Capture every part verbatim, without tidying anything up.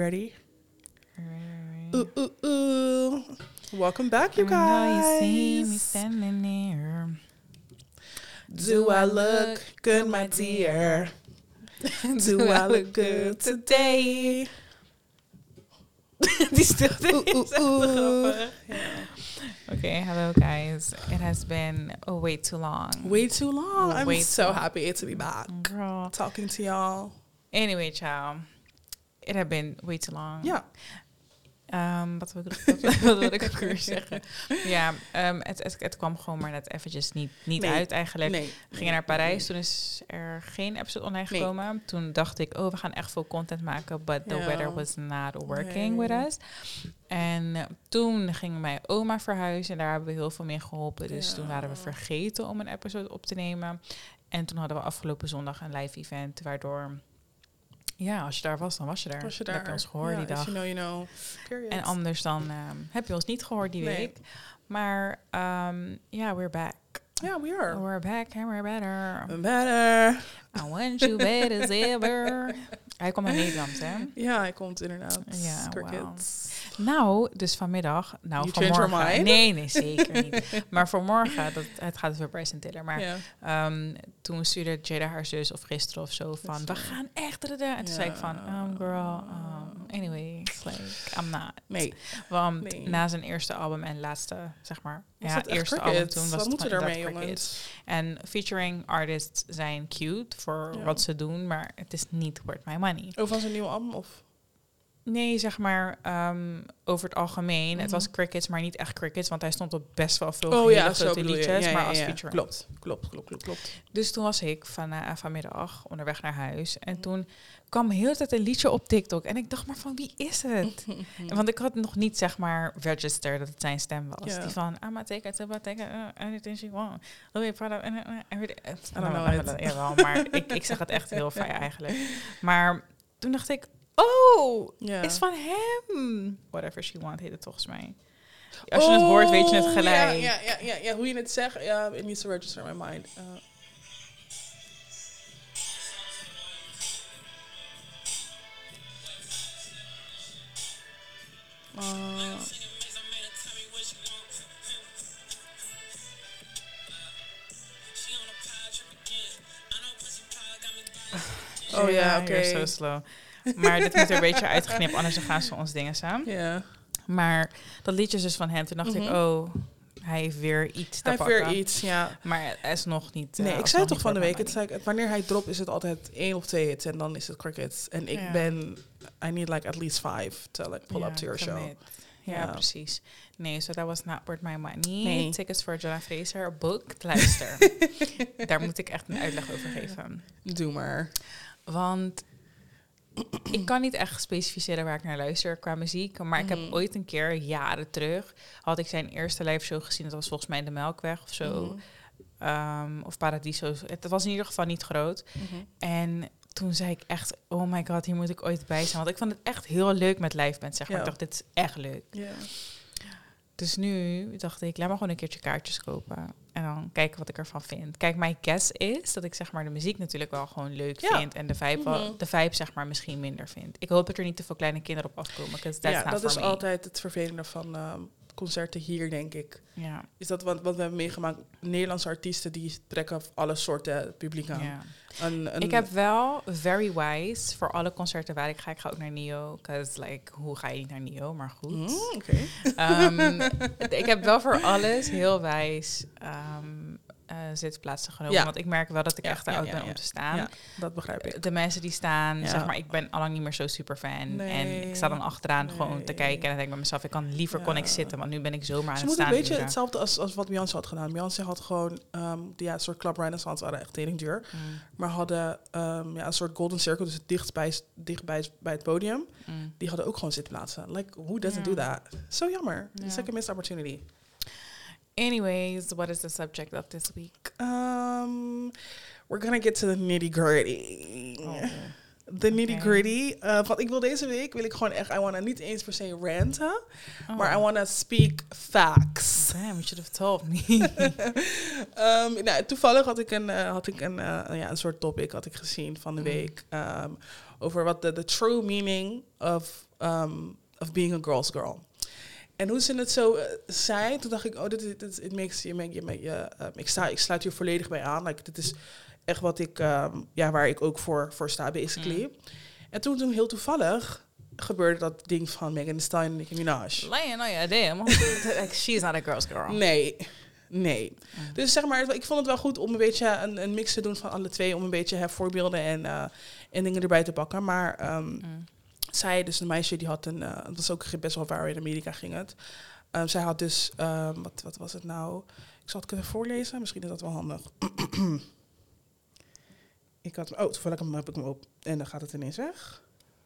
ready? Right. Ooh, ooh, ooh. Welcome back, you I know you see me guys. standing there. Do I look good, my dear? Do I look good today? Die stilte Ooh, is ooh, echt ooh. grappig. Yeah. Okay, hello guys. It has been oh, way too long. Way too long. I'm Way so too- happy to be back. Girl. Talking to y'all. Anyway, ciao. It had been way too long. Ja. Um, wat, wil ik, wat, wat wil ik ook weer zeggen? Ja, um, het, het, het kwam gewoon maar net eventjes niet, niet Nee. uit eigenlijk. Nee. We gingen naar Parijs, toen is er geen episode online Nee. gekomen. Toen dacht ik, oh, we gaan echt veel content maken, but the Ja. weather was not working Nee. with us. En uh, toen ging mijn oma verhuizen en daar hebben we heel veel mee geholpen. Dus Ja. toen waren we vergeten om een episode op te nemen. En toen hadden we afgelopen zondag een live event, waardoor... Ja, als je daar was, dan was je daar. Was je Dan daar? heb je ons gehoord Ja, die if dag. you know, you know. Period. En anders dan um, heb je ons niet gehoord die Nee. week. Maar um, ja, we're back. Yeah, we are. We're back and we're better. Better. I want you better as ever. Hij komt naar Nederland, hè? Ja, hij komt inderdaad. Ja, Crickets. Nou, dus vanmiddag... Nou, You change your vanmorgen... mind? Nee, nee, zeker niet. Maar vanmorgen, dat, het gaat over Bryson Tiller. Maar Ja. um, toen stuurde Jada haar zus of gisteren of zo van... We gaan echt... dadada. En toen zei ik van... Um, girl, um, anyway, it's like, I'm not. Nee. Want Nee. na zijn eerste album en laatste, zeg maar... Was ja, het echt eerste Crickets? album toen was Wat het moeten we gewoon daarmee, inderdaad jongens? En featuring artists zijn cute voor Ja. wat ze doen, maar het is niet worth my money. Oh, van zijn nieuwe album? Of? Nee, zeg maar um, over het algemeen. Mhm. Het was Crickets, maar niet echt Crickets, want hij stond op best wel veel Oh hele ja, zo grote bedoel je. liedjes, Ja, maar ja, als ja. featuring. Klopt, klopt, klopt, klopt, klopt. Dus toen was ik van, uh, vanmiddag onderweg naar huis en toen kwam heel de tijd een liedje op TikTok en ik dacht maar van wie is het? Want ik had nog niet zeg maar registered dat het zijn stem was. Ja. Die van I'm take it, I'm take it, uh, anything she want. Oh, je praat uh, uh, everything. I don't know it. Jawel, maar ik, ik zeg het echt heel fijn eigenlijk. Maar toen dacht ik, oh, Ja. is van hem. Whatever she want heet het volgens mij. Als je het hoort, weet je het Oh, gelijk. Ja, ja, ja, ja, ja, hoe je het zegt, ja, it needs to register in my mind. Uh. Uh. Oh ja, oké. You're so slow. Maar dit moet er een beetje uitgeknipt, anders dan gaan ze ons dingen samen. Ja. Maar dat liedje is dus van hem. Toen dacht Mhm. ik, oh, hij heeft weer iets te Hij heeft pakken. weer iets, ja. Maar het is nog niet... uh, Nee, ik alsnog zei het toch niet van de worth week. my Het is like, wanneer hij dropt is het altijd één of twee hits en dan is het Crickets. En ik Ja. ben, I need like at least five to like pull money. up to your show. commit. Ja, Ja. precies. Nee, so that was not worth my money. Nee. Tickets voor Jonah Fraser, booked. Luister, daar moet ik echt een uitleg over geven. Doe maar. Want ik kan niet echt specificeren waar ik naar luister qua muziek. Maar ik heb Mhm. ooit een keer, jaren terug, had ik zijn eerste live show gezien. Dat was volgens mij in de Melkweg of zo. Mhm. Um, of Paradiso. Het was in ieder geval niet groot. Mhm. En toen zei ik echt, oh my god, hier moet ik ooit bij zijn. Want ik vond het echt heel leuk met live band, zeg maar. Ja. Ik dacht, dit is echt leuk. Ja. Dus nu dacht ik, laat maar gewoon een keertje kaartjes kopen. En dan kijken wat ik ervan vind. Kijk, mijn guess is dat ik zeg maar de muziek natuurlijk wel gewoon leuk Ja. vind. En de vibe, wel, Mhm. de vibe zeg maar misschien minder vind. Ik hoop dat er niet te veel kleine kinderen op afkomen. Because that's Ja, not dat for is me. altijd het vervelende van um, concerten hier, denk ik. Ja, Is dat wat, wat we hebben meegemaakt? Nederlandse artiesten die trekken alle soorten publiek aan. ja. Een, een, Ik heb wel very wise voor alle concerten waar ik ga. Ik ga ook naar Nio. Because like, hoe ga je niet naar Nio? Maar goed. Mm, Oké. Um, ik heb wel voor alles heel wijs um, uh, zitplaatsen genomen. Ja. Want ik merk wel dat ik Ja, echt te ja, oud ja, ben ja. om te staan. Ja, dat begrijp ik. De mensen die staan, Ja. zeg maar, ik ben allang niet meer zo super fan. Nee. En ik sta dan achteraan Nee. gewoon te kijken. En dan denk ik bij mezelf, ik kan liever Ja. kon ik zitten. Want nu ben ik zomaar aan Ze het moeten staan. een beetje uren. hetzelfde als, als wat Beyoncé had gedaan. Beyoncé had gewoon, um, ja, een soort Club Renaissance, waren echt tering duur. Mm, Maar hadden um, ja, een soort golden circle, dus dicht bij, dicht bij, bij het podium. mm. Die hadden ook gewoon zitplaatsen. Like, who doesn't Ja. do that? Zo jammer. Ja. It's like a missed opportunity. Anyways, what is the subject of this week? Um, we're gonna get to the nitty gritty. Oh. De nitty gritty. Uh, want ik wil deze week, wil ik gewoon echt, I wanna niet eens per se ranten, Oh. maar I wanna speak facts. Damn, you should have told me. um, nou, toevallig had ik een, uh, had ik een, uh, ja, een soort topic had ik gezien van de Mm. week um, over wat de the true meaning of um, of being a girl's girl. En hoe ze het zo uh, zei, toen dacht ik, oh, dit, dit, dit it makes, je, je, je, je, uh, ik, sta, ik sluit hier volledig bij aan. Like, dit is echt wat ik, um, ja, waar ik ook voor, voor sta, basically. Mm. En toen, toen heel toevallig gebeurde dat ding van Megan Thee Stallion en Nicki Minaj. Lion, oh ja, damn. Like, she's not a girl's girl. Nee, nee. Mm. Dus zeg maar, ik vond het wel goed om een beetje een, een mix te doen van alle twee, om een beetje hè, voorbeelden en, uh, en dingen erbij te pakken. Maar um, mm. zij, dus een meisje, die had een, uh, het was ook best wel waar in Amerika ging het. Um, zij had dus, um, wat, wat was het nou? Ik zal het kunnen voorlezen, misschien is dat wel handig. ik had, oh, toevallig heb ik hem op en dan gaat het ineens weg.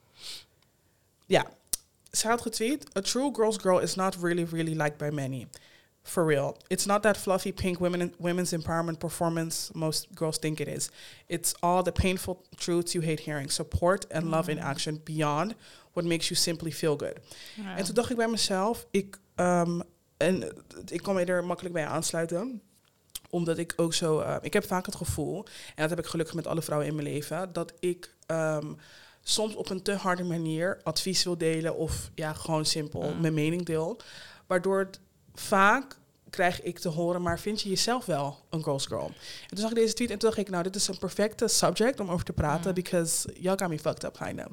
Ja, zij had getweet, a true girl's girl is not really, really liked by many. For real. It's not that fluffy pink women, women's empowerment performance most girls think it is. It's all the painful truths you hate hearing. Support and love mm. in action beyond what makes you simply feel good. Ja. En toen dacht ik bij mezelf, ik, um, en ik kon me er makkelijk bij aansluiten. Omdat ik ook zo, uh, ik heb vaak het gevoel, en dat heb ik gelukkig met alle vrouwen in mijn leven, dat ik um, soms op een te harde manier advies wil delen of ja, gewoon simpel mm. mijn mening deel. Waardoor het vaak krijg ik te horen, maar vind je jezelf wel een girl's girl? En toen zag ik deze tweet en toen dacht ik, nou, dit is een perfecte subject om over te praten, mm. because y'all got me fucked up, kind of.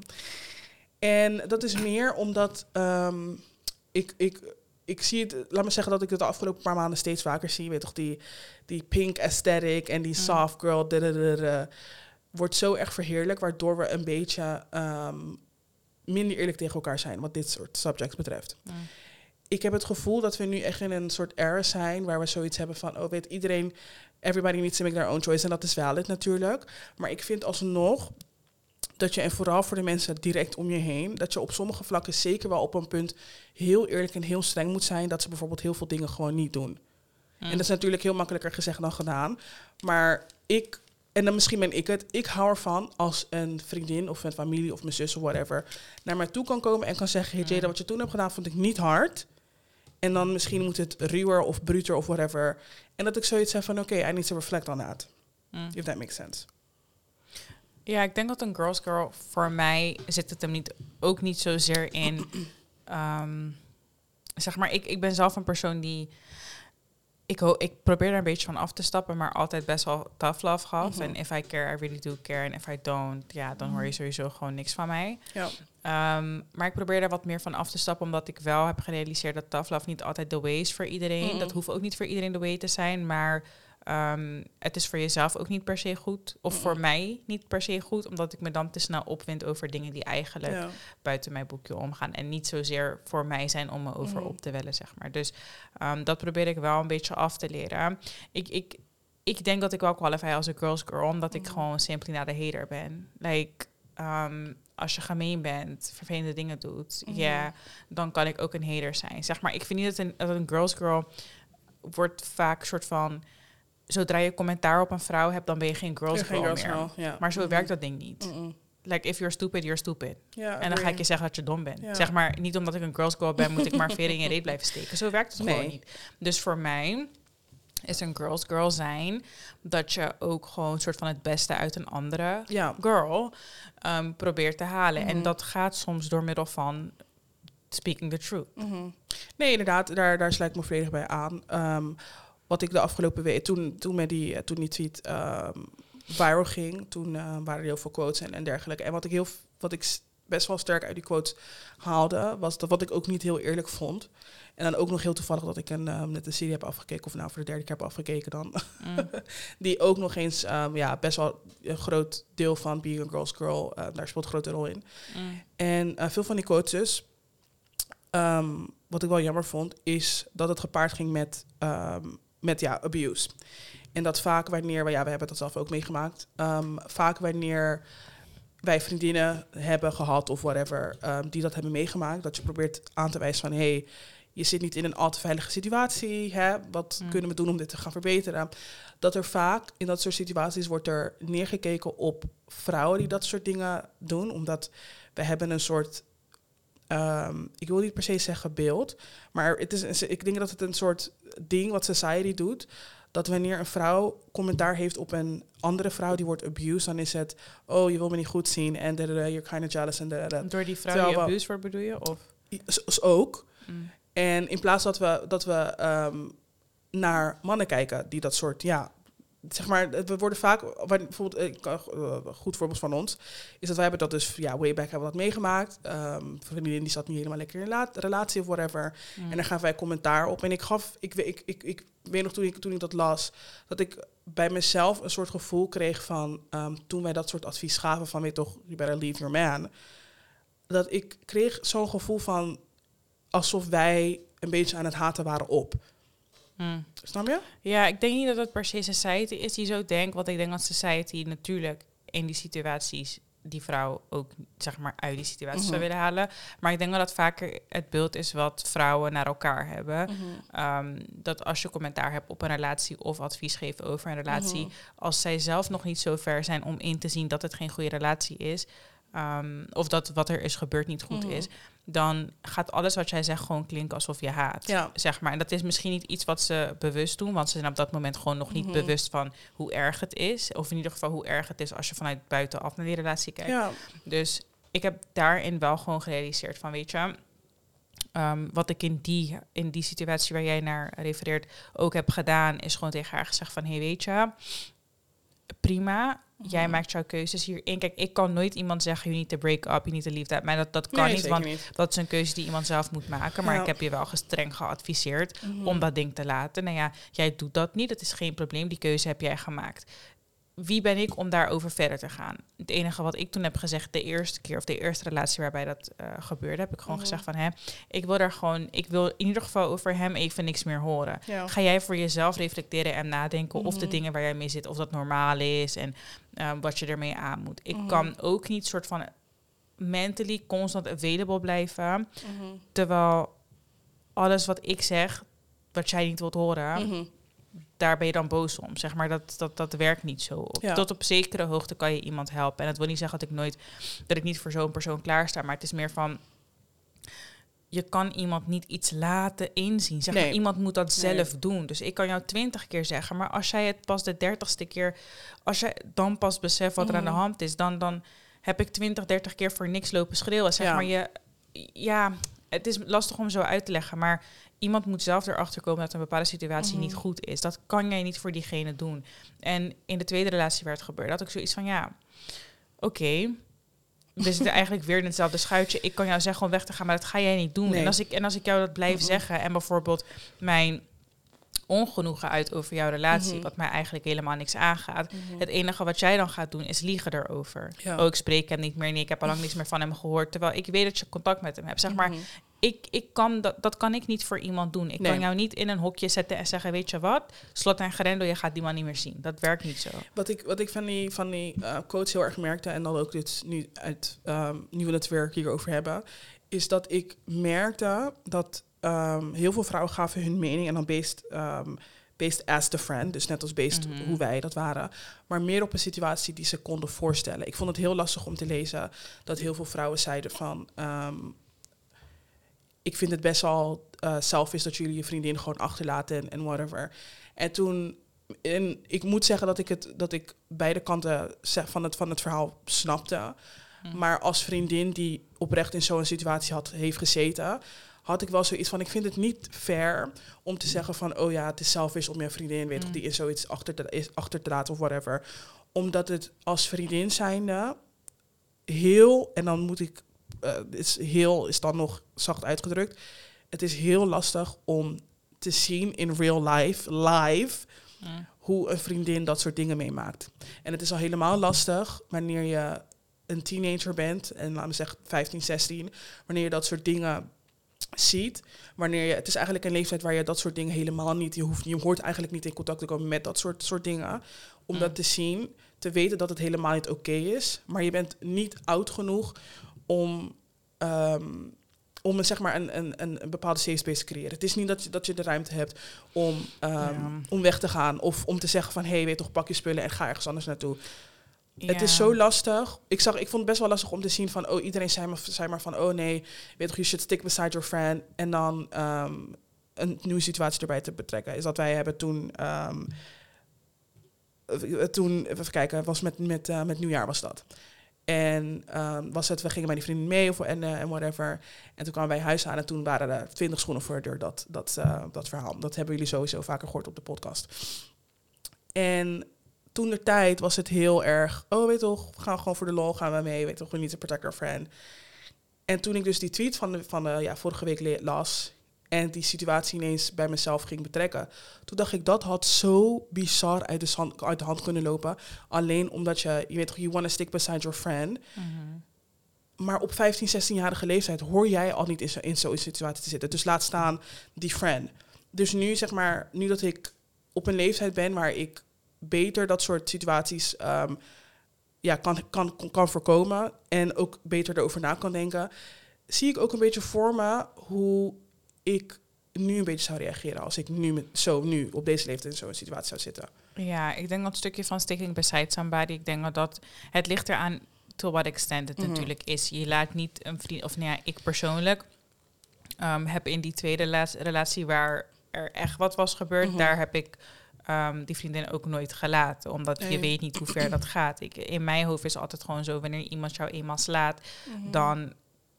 En dat is meer omdat um, ik, ik, ik zie het, laat me zeggen dat ik het de afgelopen paar maanden steeds vaker zie. Je weet toch, die, die pink aesthetic en die mm. soft girl, dadadada, wordt zo erg verheerlijk, waardoor we een beetje um, minder eerlijk tegen elkaar zijn, wat dit soort subjects betreft. Mm. Ik heb het gevoel dat we nu echt in een soort era zijn waar we zoiets hebben van, oh, weet iedereen, everybody needs to make their own choice. En dat is valid natuurlijk. Maar ik vind alsnog dat je, en vooral voor de mensen direct om je heen, dat je op sommige vlakken zeker wel op een punt heel eerlijk en heel streng moet zijn, dat ze bijvoorbeeld heel veel dingen gewoon niet doen. Mm. En dat is natuurlijk heel makkelijker gezegd dan gedaan. Maar ik, en dan misschien ben ik het, ik hou ervan als een vriendin of een familie of mijn zus of whatever naar mij toe kan komen en kan zeggen, hey Jada, wat je toen hebt gedaan vond ik niet hard. En dan misschien moet het ruwer of bruter of whatever. En dat ik zoiets heb van, oké, okay, I need to reflect on that. Mm. If that makes sense. Ja, ik denk dat een girl's girl, voor mij zit het hem niet, ook niet zozeer in, um, zeg maar, ik, ik ben zelf een persoon die, ik, ho- ik probeer er een beetje van af te stappen, maar altijd best wel tough love gaf. En mm-hmm. if I care, I really do care. En if I don't, ja, dan hoor je sowieso gewoon niks van mij. Ja. Um, maar ik probeer daar wat meer van af te stappen, omdat ik wel heb gerealiseerd dat tough love niet altijd the way is voor iedereen. Mm-hmm. Dat hoeft ook niet voor iedereen the way te zijn, maar um, het is voor jezelf ook niet per se goed. Of mm-hmm. voor mij niet per se goed, omdat ik me dan te snel opwind over dingen die eigenlijk ja. buiten mijn boekje omgaan. En niet zozeer voor mij zijn om me over mm-hmm. op te wellen, zeg maar. Dus um, dat probeer ik wel een beetje af te leren. Ik, ik, ik denk dat ik wel qualify als een girl's girl, omdat mm-hmm. ik gewoon simply naar de hater ben. Like, um, als je gemeen bent, vervelende dingen doet, ja, mm-hmm. yeah, dan kan ik ook een hater zijn. Zeg maar, ik vind niet dat een, dat een girl's girl wordt vaak soort van, zodra je commentaar op een vrouw hebt, dan ben je geen girl's ja, girl geen girls meer. Girl, yeah. Maar zo mm-hmm. werkt dat ding niet. Mm-hmm. Like, if you're stupid, you're stupid. Yeah, en dan ga ik je zeggen dat je dom bent. Yeah. Zeg maar, niet omdat ik een girl's girl ben, moet ik maar veren in je reet blijven steken. Zo werkt het nee. gewoon niet. Dus voor mij is een girl's girl zijn dat je ook gewoon een soort van het beste uit een andere ja. girl um, probeert te halen. Mm-hmm. En dat gaat soms door middel van speaking the truth. Mm-hmm. Nee, inderdaad, daar, daar sluit ik me volledig bij aan. Um, wat ik de afgelopen week, toen, toen, met die, toen die tweet um, viral ging, toen uh, waren er heel veel quotes en, en dergelijke. En wat ik, heel, wat ik best wel sterk uit die quotes haalde, was dat wat ik ook niet heel eerlijk vond. En dan ook nog heel toevallig dat ik een, um, net een serie heb afgekeken, of nou voor de derde keer heb afgekeken dan. Mm. Die ook nog eens, um, ja, best wel een groot deel van Being a Girl's Girl, uh, daar speelt een grote rol in. Mm. En uh, veel van die quotes dus, um, wat ik wel jammer vond, is dat het gepaard ging met, um, met ja, abuse. En dat vaak wanneer, ja, we hebben dat zelf ook meegemaakt, um, vaak wanneer wij vriendinnen hebben gehad of whatever, um, die dat hebben meegemaakt, dat je probeert aan te wijzen van, hey, je zit niet in een al te veilige situatie, hè? Wat mm. kunnen we doen om dit te gaan verbeteren? Dat er vaak in dat soort situaties wordt er neergekeken op vrouwen die dat soort dingen doen, omdat we hebben een soort, um, ik wil niet per se zeggen beeld, maar het is, ik denk dat het een soort ding wat society doet, dat wanneer een vrouw commentaar heeft op een andere vrouw die wordt abused, dan is het, oh, je wil me niet goed zien en you're kind of jealous en da. Door die vrouw Terwijl die we- abused wordt bedoel je? Of? Is ook. Mm. En in plaats dat we, dat we ehm, naar mannen kijken die dat soort, ja, zeg maar, we worden vaak, waar- bijvoorbeeld, ik kan- uh, een goed voorbeeld van ons, is dat wij hebben dat dus, ja, way back hebben we dat meegemaakt. Um, een vriendin die zat niet helemaal lekker in een la- relatie of whatever. Mm. En daar gaven wij commentaar op. En ik gaf, ik, ik, ik, ik, ik weet nog toen ik, toen ik dat las, dat ik bij mezelf een soort gevoel kreeg van, um, toen wij dat soort advies gaven van, weet toch, you better leave your man. Dat ik kreeg zo'n gevoel van, alsof wij een beetje aan het haten waren op. Mm. Snap je? Ja, ik denk niet dat het per se society is die zo denkt. Want ik denk dat society natuurlijk in die situaties die vrouw ook, zeg maar, uit die situatie zou Mhm. willen halen. Maar ik denk dat dat vaker het beeld is wat vrouwen naar elkaar hebben. Um, dat als je commentaar hebt op een relatie of advies geeft over een relatie, Mhm. als zij zelf nog niet zo ver zijn om in te zien dat het geen goede relatie is, um, of dat wat er is gebeurd niet goed Mhm. is, dan gaat alles wat jij zegt gewoon klinken alsof je haat. Ja. Zeg maar. En dat is misschien niet iets wat ze bewust doen, want ze zijn op dat moment gewoon nog niet Mhm. bewust van hoe erg het is. Of in ieder geval hoe erg het is als je vanuit buitenaf naar die relatie kijkt. Ja. Dus ik heb daarin wel gewoon gerealiseerd van, weet je, um, wat ik in die, in die situatie waar jij naar refereert ook heb gedaan, is gewoon tegen haar gezegd van, hey, weet je, prima, jij Mhm. maakt jouw keuzes hierin. Kijk, ik kan nooit iemand zeggen, you need to break up, you need to leave that. Maar dat, dat kan Nee, niet, zeker want niet. dat is een keuze die iemand zelf moet maken. Maar Ja. ik heb je wel streng geadviseerd Mhm. om dat ding te laten. Nou ja, jij doet dat niet, dat is geen probleem. Die keuze heb jij gemaakt. Wie ben ik om daarover verder te gaan? Het enige wat ik toen heb gezegd, de eerste keer of de eerste relatie waarbij dat uh, gebeurde, heb ik gewoon Mhm. gezegd van, hè, ik wil daar gewoon, ik wil in ieder geval over hem even niks meer horen. Ja. Ga jij voor jezelf reflecteren en nadenken of de Mhm. dingen waar jij mee zit, of dat normaal is en uh, wat je ermee aan moet. Ik Mhm. kan ook niet soort van mentally constant available blijven, Mhm. terwijl alles wat ik zeg, wat jij niet wilt horen, Mhm. daar ben je dan boos om. Zeg maar, dat, dat, dat werkt niet zo. Op, Ja. Tot op zekere hoogte kan je iemand helpen. En dat wil niet zeggen dat ik nooit, dat ik niet voor zo'n persoon klaarsta, maar het is meer van, je kan iemand niet iets laten inzien. Zeg Nee. maar, iemand moet dat Nee. zelf doen. Dus ik kan jou twintig keer zeggen, maar als jij het pas de dertigste keer, als jij dan pas beseft wat er aan de Mhm. hand is, dan, dan heb ik twintig, dertig keer voor niks lopen schreeuwen. Zeg Ja. maar, je, ja, het is lastig om zo uit te leggen, maar iemand moet zelf erachter komen dat een bepaalde situatie Mhm. niet goed is. Dat kan jij niet voor diegene doen. En in de tweede relatie waar het gebeurde, had ik zoiets van, ja, oké, okay, we zitten eigenlijk weer in hetzelfde schuitje. Ik kan jou zeggen om weg te gaan, maar dat ga jij niet doen. Nee. En, als ik, en als ik jou dat blijf Mhm. zeggen en bijvoorbeeld mijn ongenoegen uit over jouw relatie, Mhm. wat mij eigenlijk helemaal niks aangaat. Mhm. Het enige wat jij dan gaat doen is liegen erover. Ja. Oh, ik spreek hem niet meer. Nee, ik heb al lang niks meer van hem gehoord. Terwijl ik weet dat je contact met hem hebt. Zeg maar, Mhm. ik, ik kan dat, dat kan ik niet voor iemand doen. Ik Nee. kan jou niet in een hokje zetten en zeggen, weet je wat? Slot en grendel, je gaat die man niet meer zien. Dat werkt niet zo. Wat ik, wat ik van die, van die uh, quotes heel erg merkte, en dan ook dit nu, uit, um, nu we het weer hierover hebben, is dat ik merkte dat um, heel veel vrouwen gaven hun mening en dan based, um, based as the friend, dus net als based Mhm. hoe wij dat waren, maar meer op een situatie die ze konden voorstellen. Ik vond het heel lastig om te lezen dat heel veel vrouwen zeiden van, um, ik vind het best wel uh, selfish dat jullie je vriendin gewoon achterlaten en, en whatever. En toen, en ik moet zeggen dat ik het, dat ik beide kanten zeg, van, het, van het verhaal snapte. Mhm. Maar als vriendin die oprecht in zo'n situatie had, heeft gezeten, had ik wel zoiets van, ik vind het niet fair om te zeggen van, oh ja, het is selfish om je vriendin, weet Mm. toch, die is zoiets achter te, is achter te laten of whatever. Omdat het als vriendin zijnde heel, en dan moet ik, uh, is heel is dan nog zacht uitgedrukt, het is heel lastig om te zien in real life, live, Mm. hoe een vriendin dat soort dingen meemaakt. En het is al helemaal lastig wanneer je een teenager bent, en laten we zeggen vijftien, zestien, wanneer je dat soort dingen ziet, wanneer je, het is eigenlijk een leeftijd waar je dat soort dingen helemaal niet, je hoeft, je hoort eigenlijk niet in contact te komen met dat soort, soort dingen, om Mm. dat te zien, te weten dat het helemaal niet oké is, maar je bent niet oud genoeg om, um, om een, zeg maar een, een, een bepaalde safe space te creëren. Het is niet dat je, dat je de ruimte hebt om, um, Ja. om weg te gaan of om te zeggen van, hé, hey, weet toch, pak je spullen en ga ergens anders naartoe. Het Ja. is zo lastig. Ik, zag, ik vond het best wel lastig om te zien van, oh, iedereen zei maar, zei maar van, oh nee, weet toch, you should stick beside your friend. En dan um, een nieuwe situatie erbij te betrekken. Is dat wij hebben toen... Um, toen, even kijken, was met, met, uh, met nieuwjaar was dat. En um, was het, we gingen bij die vrienden mee of, en, uh, en whatever. En toen kwamen wij huis aan en toen waren er twintig schoenen voor de deur, dat, dat, uh, dat verhaal. Dat hebben jullie sowieso vaker gehoord op de podcast. En toen de tijd was het heel erg, oh weet toch, we gaan gewoon voor de lol, gaan we mee, weet toch, we need to protect our friend. En toen ik dus die tweet van de, van de ja, vorige week le- las en die situatie ineens bij mezelf ging betrekken, toen dacht ik, dat had zo bizar uit de, hand, uit de hand kunnen lopen. Alleen omdat je, je weet toch, you want to stick beside your friend. Mm-hmm. Maar op vijftien, zestienjarige leeftijd hoor jij al niet in, zo, in zo'n situatie te zitten. Dus laat staan die friend. Dus nu, zeg maar, nu dat ik op een leeftijd ben waar ik beter dat soort situaties um, ja, kan, kan, kan voorkomen en ook beter erover na kan denken, zie ik ook een beetje voor me hoe ik nu een beetje zou reageren als ik nu met, zo nu op deze leeftijd in zo'n situatie zou zitten. Ja, ik denk dat stukje van sticking beside somebody, ik denk dat het ligt eraan to what extent het mm-hmm. natuurlijk is. Je laat niet een vriend, of nou ja, ik persoonlijk um, heb in die tweede relatie, relatie waar er echt wat was gebeurd, mm-hmm. daar heb ik um, die vriendin ook nooit gelaten, omdat nee. je weet niet hoe ver dat gaat. Ik, in mijn hoofd is het altijd gewoon zo, wanneer iemand jou eenmaal slaat, mm-hmm. dan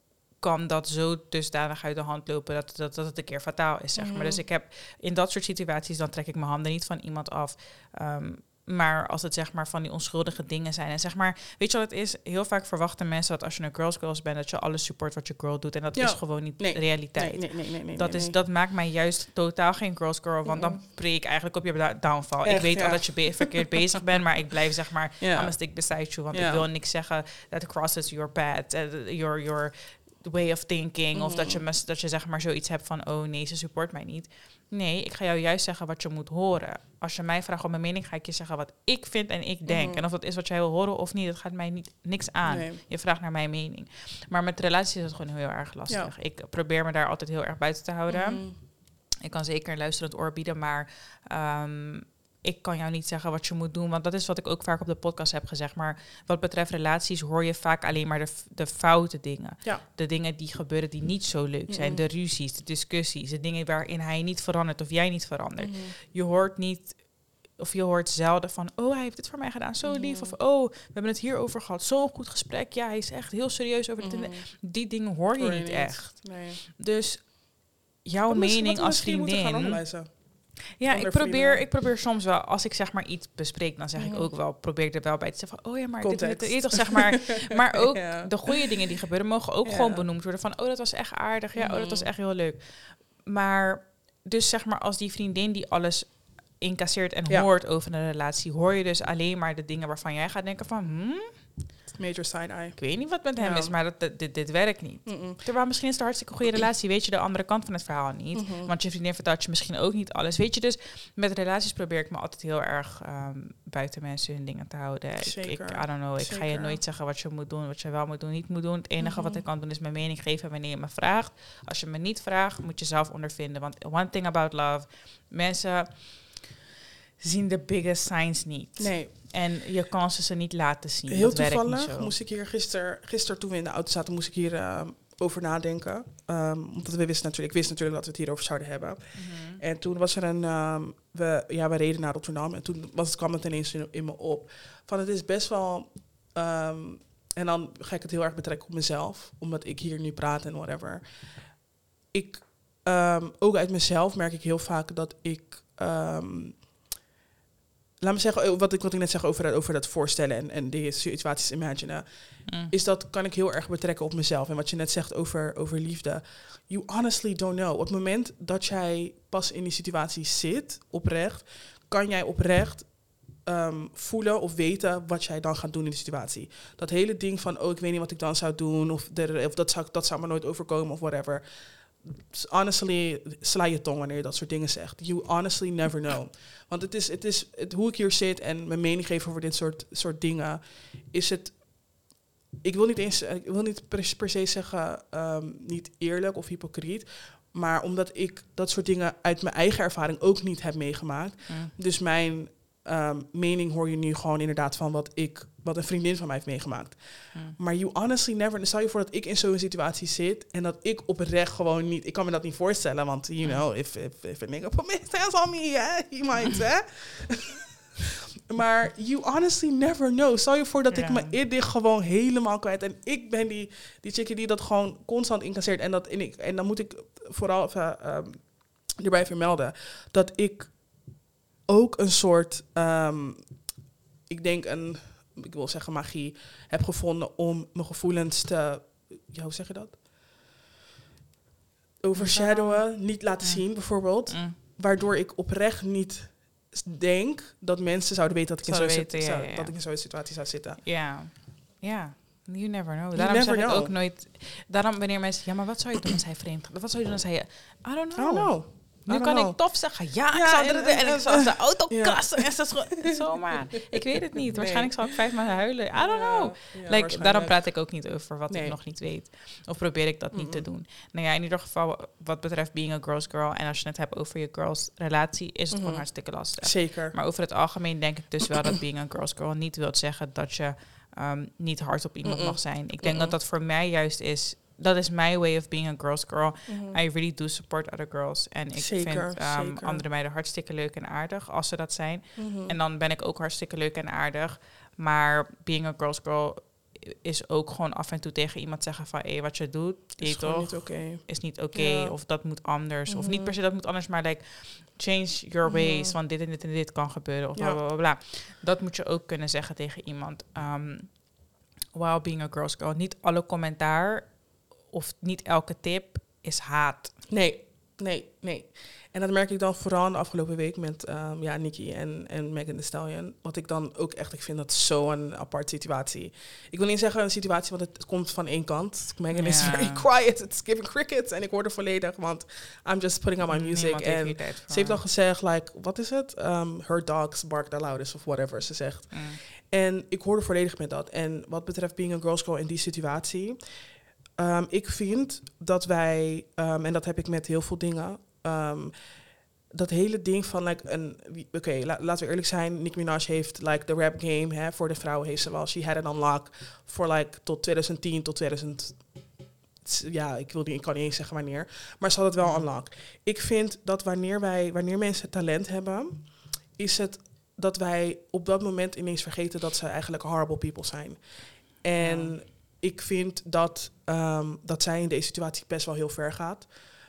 kan dat zo dusdanig uit de hand lopen dat, dat, dat het een keer fataal is, zeg maar. Mm-hmm. Dus ik heb in dat soort situaties, dan trek ik mijn handen niet van iemand af. Um, maar als het zeg maar van die onschuldige dingen zijn. En zeg maar, weet je wat het is? Heel vaak verwachten mensen dat als je een girls girls bent, dat je alles support wat je girl doet. En dat ja. is gewoon niet nee. realiteit. Nee, nee, nee, nee, nee, dat, is, nee. dat maakt mij juist totaal geen girls girl. Want mm-hmm. dan preek ik eigenlijk op je downfall. Echt, ik weet ja. al dat je be- verkeerd bezig bent, maar ik blijf zeg maar, yeah. I'm a stick beside you. Want yeah. ik wil niks zeggen that crosses your path, uh, your, your way of thinking. Mm-hmm. Of dat je, mes- dat je zeg maar zoiets hebt van, oh nee, ze support mij niet. Nee, ik ga jou juist zeggen wat je moet horen. Als je mij vraagt om mijn mening, ga ik je zeggen wat ik vind en ik denk. Mm-hmm. En of dat is wat jij wil horen of niet, dat gaat mij niet, niks aan. Nee. Je vraagt naar mijn mening. Maar met relaties is het gewoon heel erg lastig. Ja. Ik probeer me daar altijd heel erg buiten te houden. Mm-hmm. Ik kan zeker een luisterend oor bieden, maar Um, ik kan jou niet zeggen wat je moet doen, want dat is wat ik ook vaak op de podcast heb gezegd. Maar wat betreft relaties hoor je vaak alleen maar de, de foute dingen. Ja. De dingen die gebeuren die niet zo leuk zijn. Mm-hmm. De ruzies, de discussies, de dingen waarin hij niet verandert of jij niet verandert. Mm-hmm. Je hoort niet, of je hoort zelden van, oh, hij heeft dit voor mij gedaan, zo lief. Mm-hmm. Of, oh, we hebben het hierover gehad, zo'n goed gesprek. Ja, hij is echt heel serieus over mm-hmm. dit. Die dingen hoor je hoor niet, niet echt. Nee. Dus jouw wat mening als vriendin. Ja, ik probeer, ik probeer soms wel, als ik zeg maar iets bespreek, dan zeg mm-hmm. ik ook wel, probeer er wel bij te zeggen van, oh ja, maar Context. dit, dit, dit, toch zeg maar. Maar ook ja. de goede dingen die gebeuren mogen ook ja. gewoon benoemd worden van, oh, dat was echt aardig, ja, mm-hmm. oh, dat was echt heel leuk. Maar dus zeg maar, als die vriendin die alles incasseert en ja. hoort over een relatie, hoor je dus alleen maar de dingen waarvan jij gaat denken van, hmm? Major side-eye. Ik weet niet wat met hem ja. is, maar dat, dat, dit, dit werkt niet. Mm-mm. Terwijl misschien is het een hartstikke goede relatie. Weet je de andere kant van het verhaal niet. Mm-hmm. Want je vriendin vertelt je misschien ook niet alles. Weet je, dus met relaties probeer ik me altijd heel erg um, buiten mensen hun dingen te houden. Zeker. Ik, ik, I don't know, ik Zeker. ga je nooit zeggen wat je moet doen, wat je wel moet doen, niet moet doen. Het enige mm-hmm. wat ik kan doen is mijn mening geven wanneer je me vraagt. Als je me niet vraagt, moet je zelf ondervinden. Want one thing about love, mensen zien de biggest signs niet. Nee. En je kan ze ze niet laten zien. Heel dat toevallig moest ik hier gisteren, gisteren toen we in de auto zaten, moest ik hier uh, over nadenken. Um, omdat we wisten natuurlijk, ik wist natuurlijk dat we het hierover zouden hebben. Mm-hmm. En toen was er een, um, we, ja, we reden naar Rotterdam en toen was het, kwam het ineens in, in me op. Van het is best wel, um, en dan ga ik het heel erg betrekken op mezelf, omdat ik hier nu praat en whatever. Ik, um, ook uit mezelf merk ik heel vaak dat ik, Um, laat me zeggen, wat ik, wat ik net zeg over dat, over dat voorstellen en, en die situaties imaginen, mm. is dat kan ik heel erg betrekken op mezelf. En wat je net zegt over, over liefde. You honestly don't know. Op het moment dat jij pas in die situatie zit, oprecht, kan jij oprecht um, voelen of weten wat jij dan gaat doen in die situatie. Dat hele ding van, oh, ik weet niet wat ik dan zou doen, of, de, of dat, zou, dat zou me nooit overkomen, of whatever. Honestly, sla je tong wanneer je dat soort dingen zegt. You honestly never know. Want het is, het is het, hoe ik hier zit en mijn mening geef over dit soort, soort dingen, is het, ik wil niet eens, ik wil niet per, per se zeggen, um, niet eerlijk of hypocriet, maar omdat ik dat soort dingen uit mijn eigen ervaring ook niet heb meegemaakt. Mm. Dus mijn um, mening hoor je nu gewoon inderdaad van wat ik wat een vriendin van mij heeft meegemaakt. Mm. Maar you honestly never... Stel je voor dat ik in zo'n situatie zit... en dat ik oprecht gewoon niet... Ik kan me dat niet voorstellen, want, you know... if, if, if a nigga put his hands on me, yeah, he might, hè? Maar you honestly never know. Stel je voor dat Ja. ik me eerder gewoon helemaal kwijt... en ik ben die, die chickie die dat gewoon constant incasseert... en, dat, en, ik, en dan moet ik vooral even, um, erbij vermelden... dat ik ook een soort... Um, ik denk een... ik wil zeggen magie, heb gevonden om mijn gevoelens te... Ja, hoe zeg je dat? Overshadowen, niet laten Mm. zien bijvoorbeeld. Mm. Waardoor ik oprecht niet denk dat mensen zouden weten dat ik, in zo'n, Zouden weten, situ- ja, ja, ja. dat ik in zo'n situatie zou zitten. Ja, ja. You never know. You Daarom never zeg ik know. ook nooit... Daarom wanneer mensen... Ja, maar wat zou je doen als hij vreemd gaat? Wat zou je doen als hij... I don't I know. don't know. Nu I don't kan know. ik tof zeggen. Ja, ik Ja, zou en- dit- en, en- ik zou zijn auto Ja. krassen. En zo, zo- zomaar. Ik weet het niet. Nee. Waarschijnlijk zal ik vijf maanden huilen. I don't Ja, know. ja, like, waarschijnlijk. daarom praat ik ook niet over wat Nee. ik nog niet weet. Of probeer ik dat niet te doen. Nou ja, in ieder geval wat betreft being a girl's girl... en als je het hebt over je girls relatie... is het Mhm. gewoon hartstikke lastig. Zeker. Maar over het algemeen denk ik dus wel dat being a girl's girl niet wil zeggen dat je um, niet hard op iemand Mm-mm. mag zijn. Ik denk Mm-mm. dat dat voor mij juist is, dat is my way of being a girl's girl. Mhm. I really do support other girls. En ik Zeker, vind um, zeker. andere meiden hartstikke leuk en aardig als ze dat zijn. Mhm. En dan ben ik ook hartstikke leuk en aardig. Maar being a girl's girl is ook gewoon af en toe tegen iemand zeggen van... hé, wat je doet, is je gewoon toch, niet oké. is niet oké. Ja. Of dat moet anders. Of Mhm. niet per se dat moet anders, maar like... change your Mhm. ways, want dit en dit en dit kan gebeuren. Of Ja. bla, bla, bla, bla. Dat moet je ook kunnen zeggen tegen iemand. Um, while being a girl's girl. Niet alle commentaar of niet elke tip is haat. Nee, nee, nee. En dat merk ik dan vooral in de afgelopen week met um, ja, Nicki en, en Megan Thee Stallion. Wat ik dan ook echt, ik vind dat zo'n apart situatie. Ik wil niet zeggen een situatie, want het komt van één kant. Megan is Ja. very quiet, it's giving crickets. En ik hoor er volledig, want I'm just putting on my music. Niemand heeft En hier tijd voor. ze heeft al gezegd, like, wat is het? Um, her dogs bark the loudest of whatever, ze zegt. Mm. En ik hoorde volledig met dat. En wat betreft being a girl's girl in die situatie... Um, ik vind dat wij, um, en dat heb ik met heel veel dingen... Um, dat hele ding van, like, een... Oké, okay, la, laten we eerlijk zijn. Nicki Minaj heeft, like, de rap game... Hè, voor de vrouwen heeft ze wel... She had it unlock voor, like, tot twintig tien, tot tweeduizend... Ja, ik, wil niet, ik kan niet eens zeggen wanneer. Maar ze had het wel unlock. Ik vind dat wanneer wij, wanneer mensen talent hebben... is het dat wij op dat moment ineens vergeten... dat ze eigenlijk horrible people zijn. En... Ja. Ik vind dat, um, dat zij in deze situatie best wel heel ver gaat.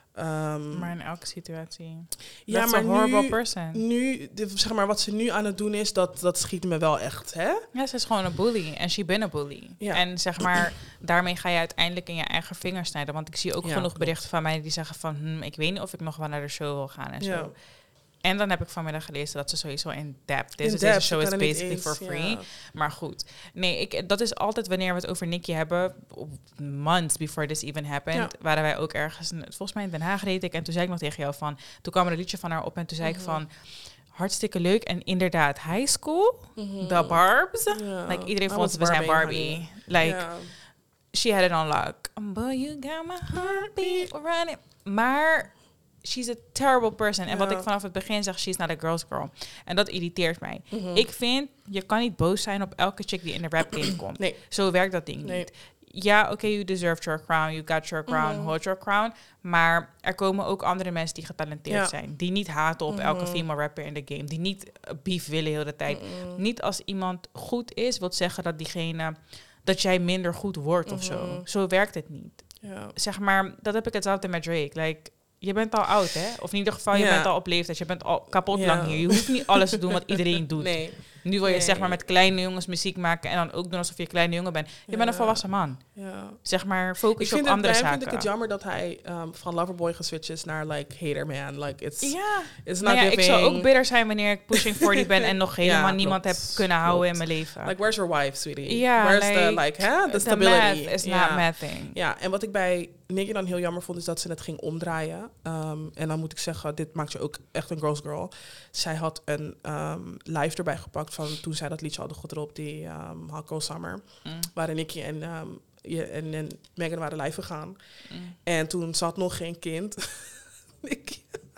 Um, maar in elke situatie. Ja, That's maar a horrible nu, person. nu de, zeg maar, wat ze nu aan het doen is, dat, dat schiet me wel echt, hè? Ja, ze is gewoon een bully. En she been a bully. Ja. En zeg maar, daarmee ga je uiteindelijk in je eigen vingers snijden. Want ik zie ook Ja, genoeg klopt. berichten van mij die zeggen van... Hm, ik weet niet of ik nog wel naar de show wil gaan en Ja. zo. En dan heb ik vanmiddag gelezen dat ze sowieso in depth is. In Dus depth, deze show je is kan er niet basically eens, for free. ja. Maar goed. Nee, ik, dat is altijd wanneer we het over Nicki hebben. Months before this even happened. Ja. Waren wij ook ergens... Volgens mij in Den Haag reed ik. En toen zei ik nog tegen jou van... Toen kwam er een liedje van haar op. En toen zei Mhm. ik van... Hartstikke leuk. En inderdaad, high school. Mhm. The Barbs. Ja. Like iedereen I vond was we zijn Barbie, Barbie. honey. Like... Ja. She had it on lock. Boy, you got my heartbeat running. Maar she's a terrible person. En wat Ja. ik vanaf het begin zeg, she's not a girl's girl. En dat irriteert mij. Mhm. Ik vind, je kan niet boos zijn op elke chick die in de rap game komt. Nee. Zo werkt dat ding Nee. niet. Ja, oké, okay, you deserved your crown. You got your crown. Mhm. Hold your crown. Maar er komen ook andere mensen die getalenteerd Ja. zijn. Die niet haten op elke Mhm. female rapper in de game. Die niet uh, beef willen heel de tijd. Mm-mm. Niet als iemand goed is, wil zeggen dat diegene... dat jij minder goed wordt of zo. Mhm. Zo werkt het niet. Ja. Zeg maar, dat heb ik hetzelfde met Drake. Like, je bent al oud, hè? Of in ieder geval, je Ja. bent al op leeftijd. Je bent al kapot Ja. lang hier. Je hoeft niet alles te doen wat iedereen doet. Nee. Nu wil je Nee. zeg maar met kleine jongens muziek maken... en dan ook doen alsof je een kleine jongen bent. Je bent een Ja. volwassen man. Ja. Zeg maar, focus Ik je op vind, het, andere bij hem zaken. vind ik het jammer dat hij um, van Loverboy geswitcht is naar, like, hater man. Like, it's, Ja, it's not nou ja, ik giving... zou ook bitter zijn wanneer ik pushing forty ben... en nog helemaal Ja, niemand klopt. heb kunnen houden in Klopt. mijn leven. Like, where's your wife, sweetie? Ja, Where's like, the, like, huh? The The stability? math is Ja. not mathing. Ja, en wat ik bij Nicki dan heel jammer vond, is dat ze het ging omdraaien. Um, en dan moet ik zeggen, dit maakt je ook echt een girl's girl. Zij had een um, live erbij gepakt van toen zij dat liedje hadden gedropt, die um, Hot Girl Summer. Mm. Waarin Nicki en, um, je, en, en Megan waren live gegaan. Mm. En toen zat nog geen kind. Nicki.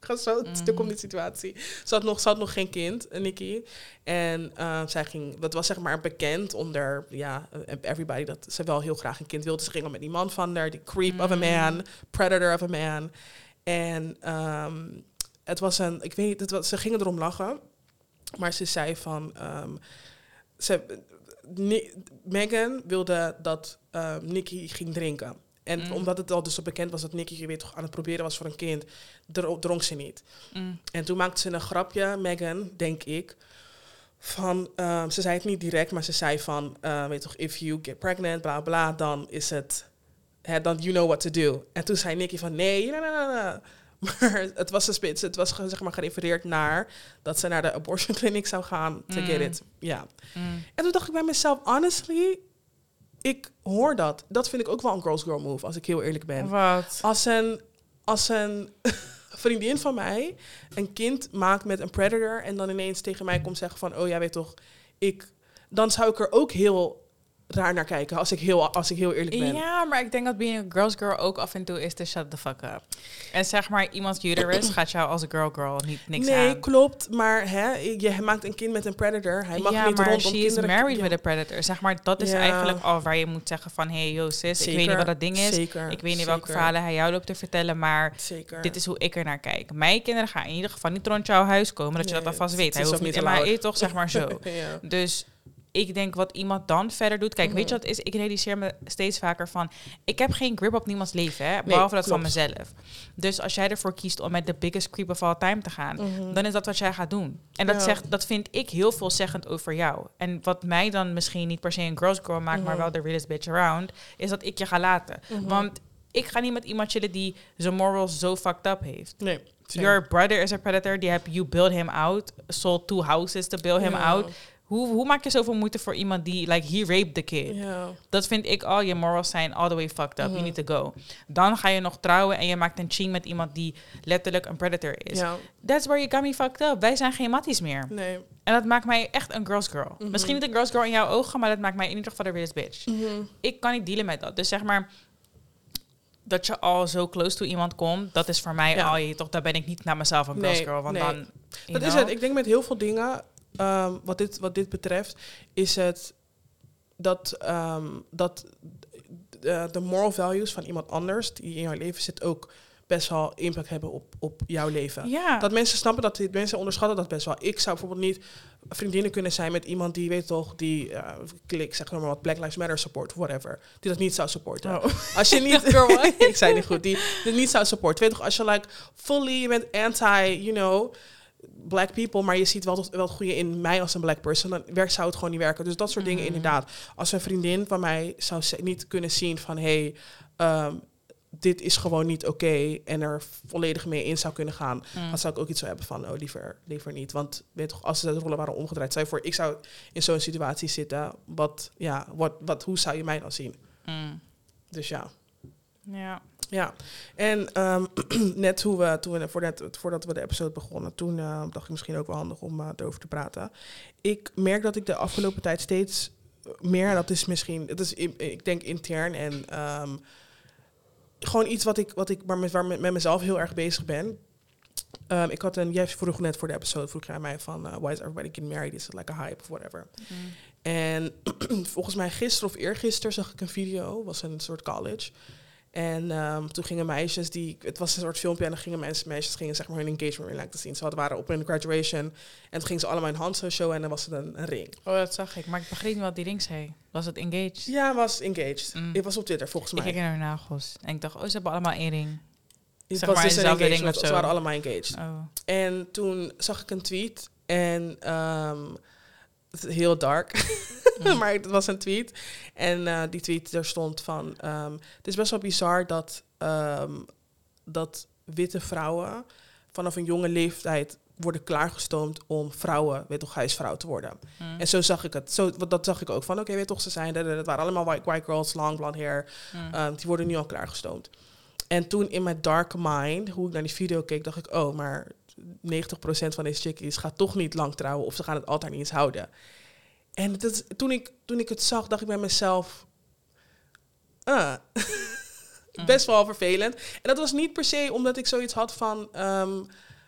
ga zo Mm. stuk om die situatie. Ze had nog, ze had nog geen kind, Nikki. En uh, zij ging, dat was zeg maar bekend onder, ja, everybody, dat ze wel heel graag een kind wilde. Ze ging al met die man van haar, die creep mm. of a man, predator of a man. En um, het was een, ik weet niet, het was, ze gingen erom lachen. Maar ze zei van, um, ze, Ni- Meghan wilde dat uh, Nikki ging drinken. En mm. omdat het al dus zo bekend was dat Nikki je weet, toch aan het proberen was voor een kind, dro- dronk ze niet. Mm. En toen maakte ze een grapje, Meghan, denk ik, van, uh, ze zei het niet direct, maar ze zei van, uh, weet toch, if you get pregnant, bla bla, dan is het, hè, dan you know what to do. En toen zei Nikki van, nee, nee, nee, nee. Maar het was een spits, het was zeg maar gerefereerd naar dat ze naar de abortion clinic zou gaan to mm. get it. Ja. Mm. En toen dacht ik bij mezelf, honestly, ik hoor dat. Dat vind ik ook wel een girl's girl move, als ik heel eerlijk ben. Wat? Als een, als een vriendin van mij een kind maakt met een predator en dan ineens tegen mij komt zeggen van, oh ja, weet toch, ik, dan zou ik er ook heel raar naar kijken, als ik heel, als ik heel eerlijk ben. Ja, maar ik denk dat being a girl's girl ook af en toe is te shut the fuck up. En zeg maar, iemands uterus gaat jou als een girl girl niet niks nee, aan. Nee, klopt, maar hè, je maakt een kind met een predator. Hij mag ja, niet maar rondom she kinderen. is married ja. with a predator. Zeg maar, dat is ja. eigenlijk al waar je moet zeggen van, hey, yo sis, Zeker. ik weet niet wat dat ding is. Zeker. Ik weet niet Zeker. welke verhalen hij jou loopt te vertellen, maar Zeker. dit is hoe ik er naar kijk. Mijn kinderen gaan in ieder geval niet rond jouw huis komen, dat je nee, dat alvast weet. Het hij hoeft niet in mijn toch, zeg maar zo. ja. Dus ik denk wat iemand dan verder doet. Kijk, Mm-hmm. weet je wat is? Ik realiseer me steeds vaker van, ik heb geen grip op niemands leven, hè, behalve nee, dat klopt. Van mezelf. Dus als jij ervoor kiest om met de biggest creep of all time te gaan, mm-hmm. dan is dat wat jij gaat doen. En dat, ja. zegt, dat vind ik heel veelzeggend over jou. En wat mij dan misschien niet per se een girl's girl maakt, mm-hmm. maar wel de realest bitch around, is dat ik je ga laten. Mm-hmm. Want ik ga niet met iemand chillen die zijn morals zo fucked up heeft. Nee. Your brother is a predator. Die heb you build him out. Sold two houses to build him ja. out. Hoe, hoe maak je zoveel moeite voor iemand die, like, he raped the kid? Yeah. Dat vind ik al, je morals zijn all the way fucked up. Mm-hmm. You need to go. Dan ga je nog trouwen en je maakt een ching met iemand die letterlijk een predator is. Yeah. That's where you got me fucked up. Wij zijn geen matties meer. Nee. En dat maakt mij echt een girl's girl. Mm-hmm. Misschien niet een girl's girl in jouw ogen, maar dat maakt mij in ieder geval de realest bitch. Mm-hmm. Ik kan niet dealen met dat. Dus zeg maar, dat je al zo close to iemand komt, dat is voor mij ja. al, je toch, daar ben ik niet naar mezelf een girl's nee, girl. Want nee. dan, dat know? is het. Ik denk met heel veel dingen, um, wat, dit, wat dit betreft, is het dat, um, dat de, de moral values van iemand anders die in jouw leven zit ook best wel impact hebben op, op jouw leven. Ja. Dat mensen snappen dat, dit, mensen onderschatten dat best wel. Ik zou bijvoorbeeld niet vriendinnen kunnen zijn met iemand die, weet toch, die, uh, klik, zeg maar wat, Black Lives Matter support, whatever. Die dat niet zou supporten. Oh. Als je niet, ik zei niet goed, die dit niet zou supporten. Weet toch, als je like fully, je bent anti, you know, black people, maar je ziet wel het, wel het goede in mij als een black person, dan werkt, zou het gewoon niet werken. Dus dat soort mm. dingen inderdaad. Als een vriendin van mij zou niet kunnen zien van, hey, um, dit is gewoon niet oké okay, en er volledig mee in zou kunnen gaan, mm. dan zou ik ook iets zo hebben van, oh, liever, liever niet. Want weet toch, als de rollen waren omgedraaid, zou je voor, ik zou in zo'n situatie zitten, wat, ja, wat, wat, hoe zou je mij dan zien? Mm. Dus ja. Ja. Ja, en um, net hoe we, toen we voordat, voordat we de episode begonnen, toen uh, dacht ik misschien ook wel handig om uh, erover te praten. Ik merk dat ik de afgelopen tijd steeds meer, dat is misschien, het is, ik denk intern en um, gewoon iets wat ik, wat ik waar met, waar met, met mezelf heel erg bezig ben. Um, ik had een, jij vroeg net voor de episode, vroeg jij aan mij van, uh, why is everybody getting married? Is it like a hype of whatever? Mm. En volgens mij gisteren of eergisteren zag ik een video, was een soort college. En um, toen gingen meisjes die, het was een soort filmpje en dan gingen meisjes, meisjes gingen zeg maar hun engagement ring laten zien. Ze hadden, waren op hun graduation en toen gingen ze allemaal hun hand zo showen en dan was het een, een ring. Oh, dat zag ik, maar ik begreep niet wat die ring zei. Was het engaged? Ja, was engaged. Mm. Het was op Twitter volgens mij. Ik keek naar hun nagels en ik dacht, oh, ze hebben allemaal één ring. Het zeg was maar dus een engagement, ze waren allemaal engaged. Oh. En toen zag ik een tweet en um, heel dark, mm. maar het was een tweet. En uh, die tweet, er stond van, um, het is best wel bizar dat, um, dat witte vrouwen vanaf een jonge leeftijd worden klaargestoomd om vrouwen, weet toch, huisvrouw te worden. Mm. En zo zag ik het. Zo, dat zag ik ook van, oké, okay, weet toch, ze zijn, dat, dat waren allemaal white, white girls, long blonde hair. Mm. Um, die worden nu al klaargestoomd. En toen in mijn dark mind, hoe ik naar die video keek, dacht ik, oh, maar negentig procent van deze chickies gaat toch niet lang trouwen of ze gaan het altijd niet eens houden. En het is, toen, ik, toen ik het zag, dacht ik bij mezelf, uh, best wel vervelend. En dat was niet per se omdat ik zoiets had van, um,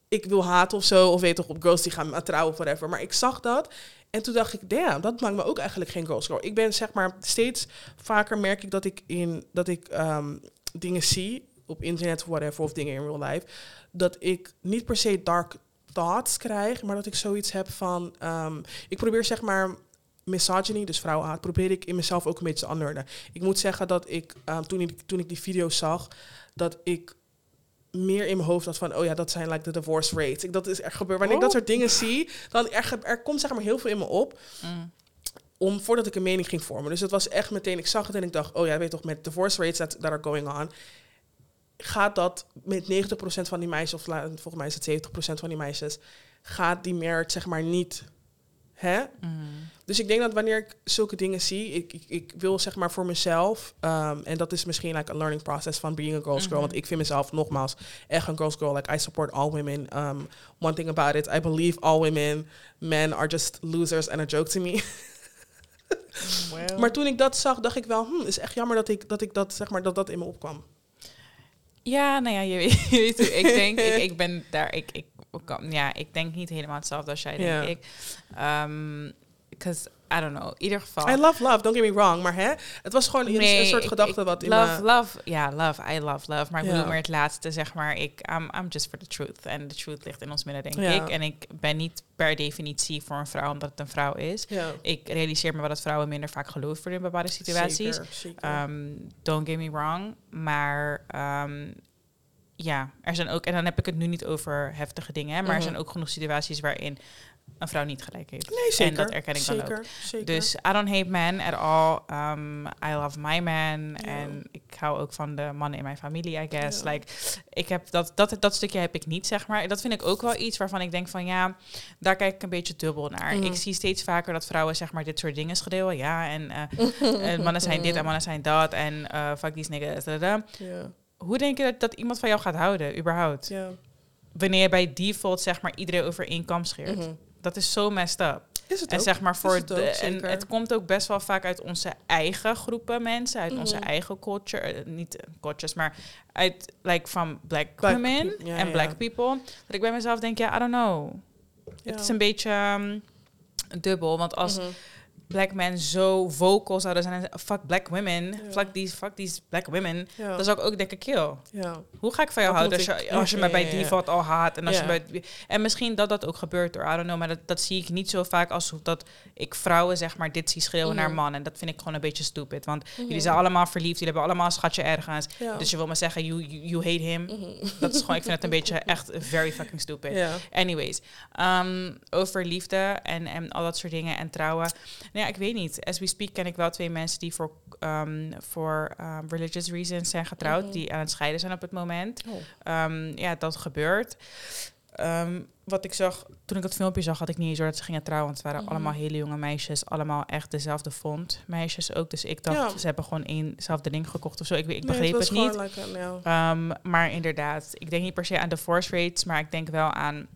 ik wil haten of zo. Of weet toch, op girls die gaan me trouwen of whatever. Maar ik zag dat. En toen dacht ik, damn, dat maakt me ook eigenlijk geen girls girl. Ik ben zeg maar steeds vaker merk ik dat ik in dat ik um, dingen zie op internet of whatever, of dingen in real life, dat ik niet per se dark thoughts krijg, maar dat ik zoiets heb van, um, ik probeer zeg maar misogyny, dus vrouwenhaat, probeer ik in mezelf ook een beetje te unlearnen. Ik moet zeggen dat ik, um, toen ik, toen ik die video's zag, dat ik meer in mijn hoofd had van, oh ja, dat zijn like de divorce rates. Ik, dat is er gebeurd. Wanneer oh. ik dat soort dingen zie, dan er, er komt zeg maar heel veel in me op. Mm. Om, voordat ik een mening ging vormen. Dus het was echt meteen, ik zag het en ik dacht, oh ja, weet toch, met divorce rates that, that are going on, gaat dat met negentig procent van die meisjes, of volgens mij is het zeventig procent van die meisjes, gaat die marriage zeg maar niet, hè? Mm. Dus ik denk dat wanneer ik zulke dingen zie, ik, ik, ik wil zeg maar voor mezelf, um, en dat is misschien like a learning process van being a girl's girl, mm-hmm. want ik vind mezelf nogmaals echt een girl's girl. Like I support all women. Um, one thing about it, I believe all women, men are just losers and a joke to me. Well. Maar toen ik dat zag, dacht ik wel, hm, is echt jammer dat ik dat ik dat zeg maar dat dat in me opkwam. Ja, nou ja, je weet, je weet hoe ik denk. ik, ik ben daar, ik, ik, ja, ik denk niet helemaal hetzelfde als jij, denk yeah. ik. Um, Because, I don't know, in ieder geval. I love love, don't get me wrong, maar hè, het was gewoon nee, een soort ik, gedachte ik, wat in love, me... love, ja, love, I love love. Maar ik yeah. bedoel maar het laatste, zeg maar, ik, I'm, I'm just for the truth. En the truth ligt in ons midden, denk yeah. ik. En ik ben niet per definitie voor een vrouw omdat het een vrouw is. Yeah. Ik realiseer me wel dat vrouwen minder vaak geloofd worden in bepaalde situaties. Zeker, zeker. Um, don't get me wrong, maar... Um, ja, er zijn ook, en dan heb ik het nu niet over heftige dingen, hè, maar uh-huh. er zijn ook genoeg situaties waarin een vrouw niet gelijk heeft. Nee, zeker. En dat erken ik zeker, dan ook. Zeker. Dus I don't hate men at all. Um, I love my man. Ja. En ik hou ook van de mannen in mijn familie, I guess. Ja. Like, ik heb dat, dat, dat stukje heb ik niet, zeg maar. Dat vind ik ook wel iets waarvan ik denk van, ja, daar kijk ik een beetje dubbel naar. Mm. Ik zie steeds vaker dat vrouwen, zeg maar, dit soort dingen schreeuwen. Ja, en uh, uh, mannen zijn dit en mannen zijn dat. En uh, fuck these niggas. Ja. Hoe denk je dat, dat iemand van jou gaat houden, überhaupt? Ja. Wanneer je bij default, zeg maar, iedereen over één kam scheert. Mm-hmm. Dat is zo messed up. Is het en ook? zeg maar voor het de, en het komt ook best wel vaak uit onze eigen groepen mensen, uit mm-hmm. onze eigen culture, uh, niet uh, cultures, maar uit like van black, black women en ja, black ja. people. Dat ik bij mezelf denk, ja, I don't know. Ja. Het is een beetje um, dubbel, want als mm-hmm. black men zo vocal zouden zijn en fuck black women, ja. fuck these, fuck these black women, ja. dan zou ik ook denken, kill. Ja. Hoe ga ik van jou dat houden als je, ik, als je ja, me bij ja, ja. default al haat en als ja. je bij, en misschien dat dat ook gebeurt door, I don't know, maar dat, dat zie ik niet zo vaak als dat ik vrouwen zeg maar dit zie schreeuwen mm-hmm. naar mannen. En dat vind ik gewoon een beetje stupid, want mm-hmm. jullie zijn allemaal verliefd, jullie hebben allemaal een schatje ergens, ja. dus je wil maar zeggen you, you, you hate him. Mm-hmm. Dat is gewoon, ik vind het een beetje echt very fucking stupid. Ja. Anyways, um, over liefde en, en al dat soort dingen en trouwen. Nou ja, ik weet niet. As we speak ken ik wel twee mensen die voor, um, voor um, religious reasons zijn getrouwd, mm-hmm. die aan het scheiden zijn op het moment. Oh. Um, ja, dat gebeurt. Um, wat ik zag, toen ik dat filmpje zag, had ik niet eens door dat ze gingen trouwen. Want het waren mm-hmm. allemaal hele jonge meisjes, allemaal echt dezelfde font meisjes ook. Dus ik dacht, ja. ze hebben gewoon éénzelfde ding gekocht of zo. Ik, ik begreep nee, het, het niet. Like a, no. um, maar inderdaad, ik denk niet per se aan divorce rates, maar ik denk wel aan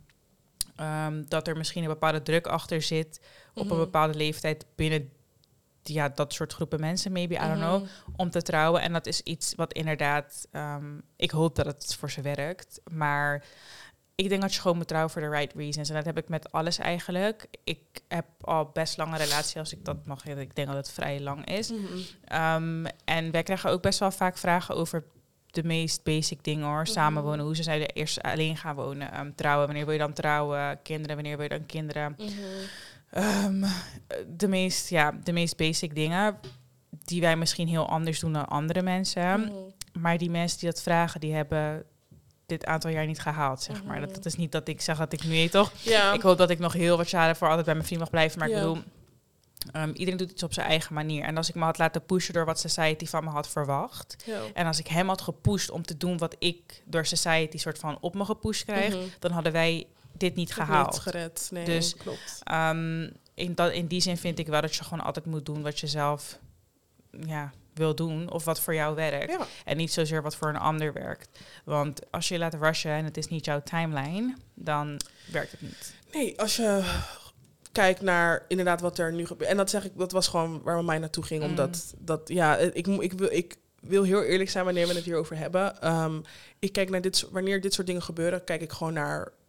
um, dat er misschien een bepaalde druk achter zit op mm-hmm. een bepaalde leeftijd binnen ja, dat soort groepen mensen, maybe, I don't mm-hmm. know, om te trouwen. En dat is iets wat inderdaad, um, ik hoop dat het voor ze werkt, maar ik denk dat je gewoon moet trouwen voor de right reasons. En dat heb ik met alles eigenlijk. Ik heb al best lange relatie, als ik dat mag. Ik denk dat het vrij lang is. Mm-hmm. Um, en wij krijgen ook best wel vaak vragen over de meest basic dingen, hoor. Mm-hmm. Samenwonen, hoe ze zeiden eerst alleen gaan wonen. Um, trouwen, wanneer wil je dan trouwen? Kinderen, wanneer wil je dan kinderen? Mm-hmm. Um, de meest, ja, de meest basic dingen die wij misschien heel anders doen dan andere mensen. Mm-hmm. Maar die mensen die dat vragen, die hebben dit aantal jaar niet gehaald, zeg maar. Mm-hmm. Dat, dat is niet dat ik zeg dat ik nu weet, toch? Ja. Ik hoop dat ik nog heel wat jaren voor altijd bij mijn vriend mag blijven. Maar ja. ik bedoel, um, iedereen doet iets op zijn eigen manier. En als ik me had laten pushen door wat society van me had verwacht. Ja. En als ik hem had gepusht om te doen wat ik door society soort van op me gepusht krijg, mm-hmm. dan hadden wij dit niet gehaald. Niet gered, nee, dus klopt. Um, in, dat, in die zin vind ik wel dat je gewoon altijd moet doen wat je zelf ja, wil doen of wat voor jou werkt. Ja. En niet zozeer wat voor een ander werkt. Want als je je laat rushen en het is niet jouw timeline, dan werkt het niet. Nee, als je kijkt naar inderdaad wat er nu gebeurt. En dat zeg ik, dat was gewoon waar mijn mind naartoe ging. Mm. Omdat dat, ja, ik, ik, wil, ik wil heel eerlijk zijn wanneer we het hierover hebben. Um, ik kijk naar dit, wanneer dit soort dingen gebeuren, kijk ik gewoon naar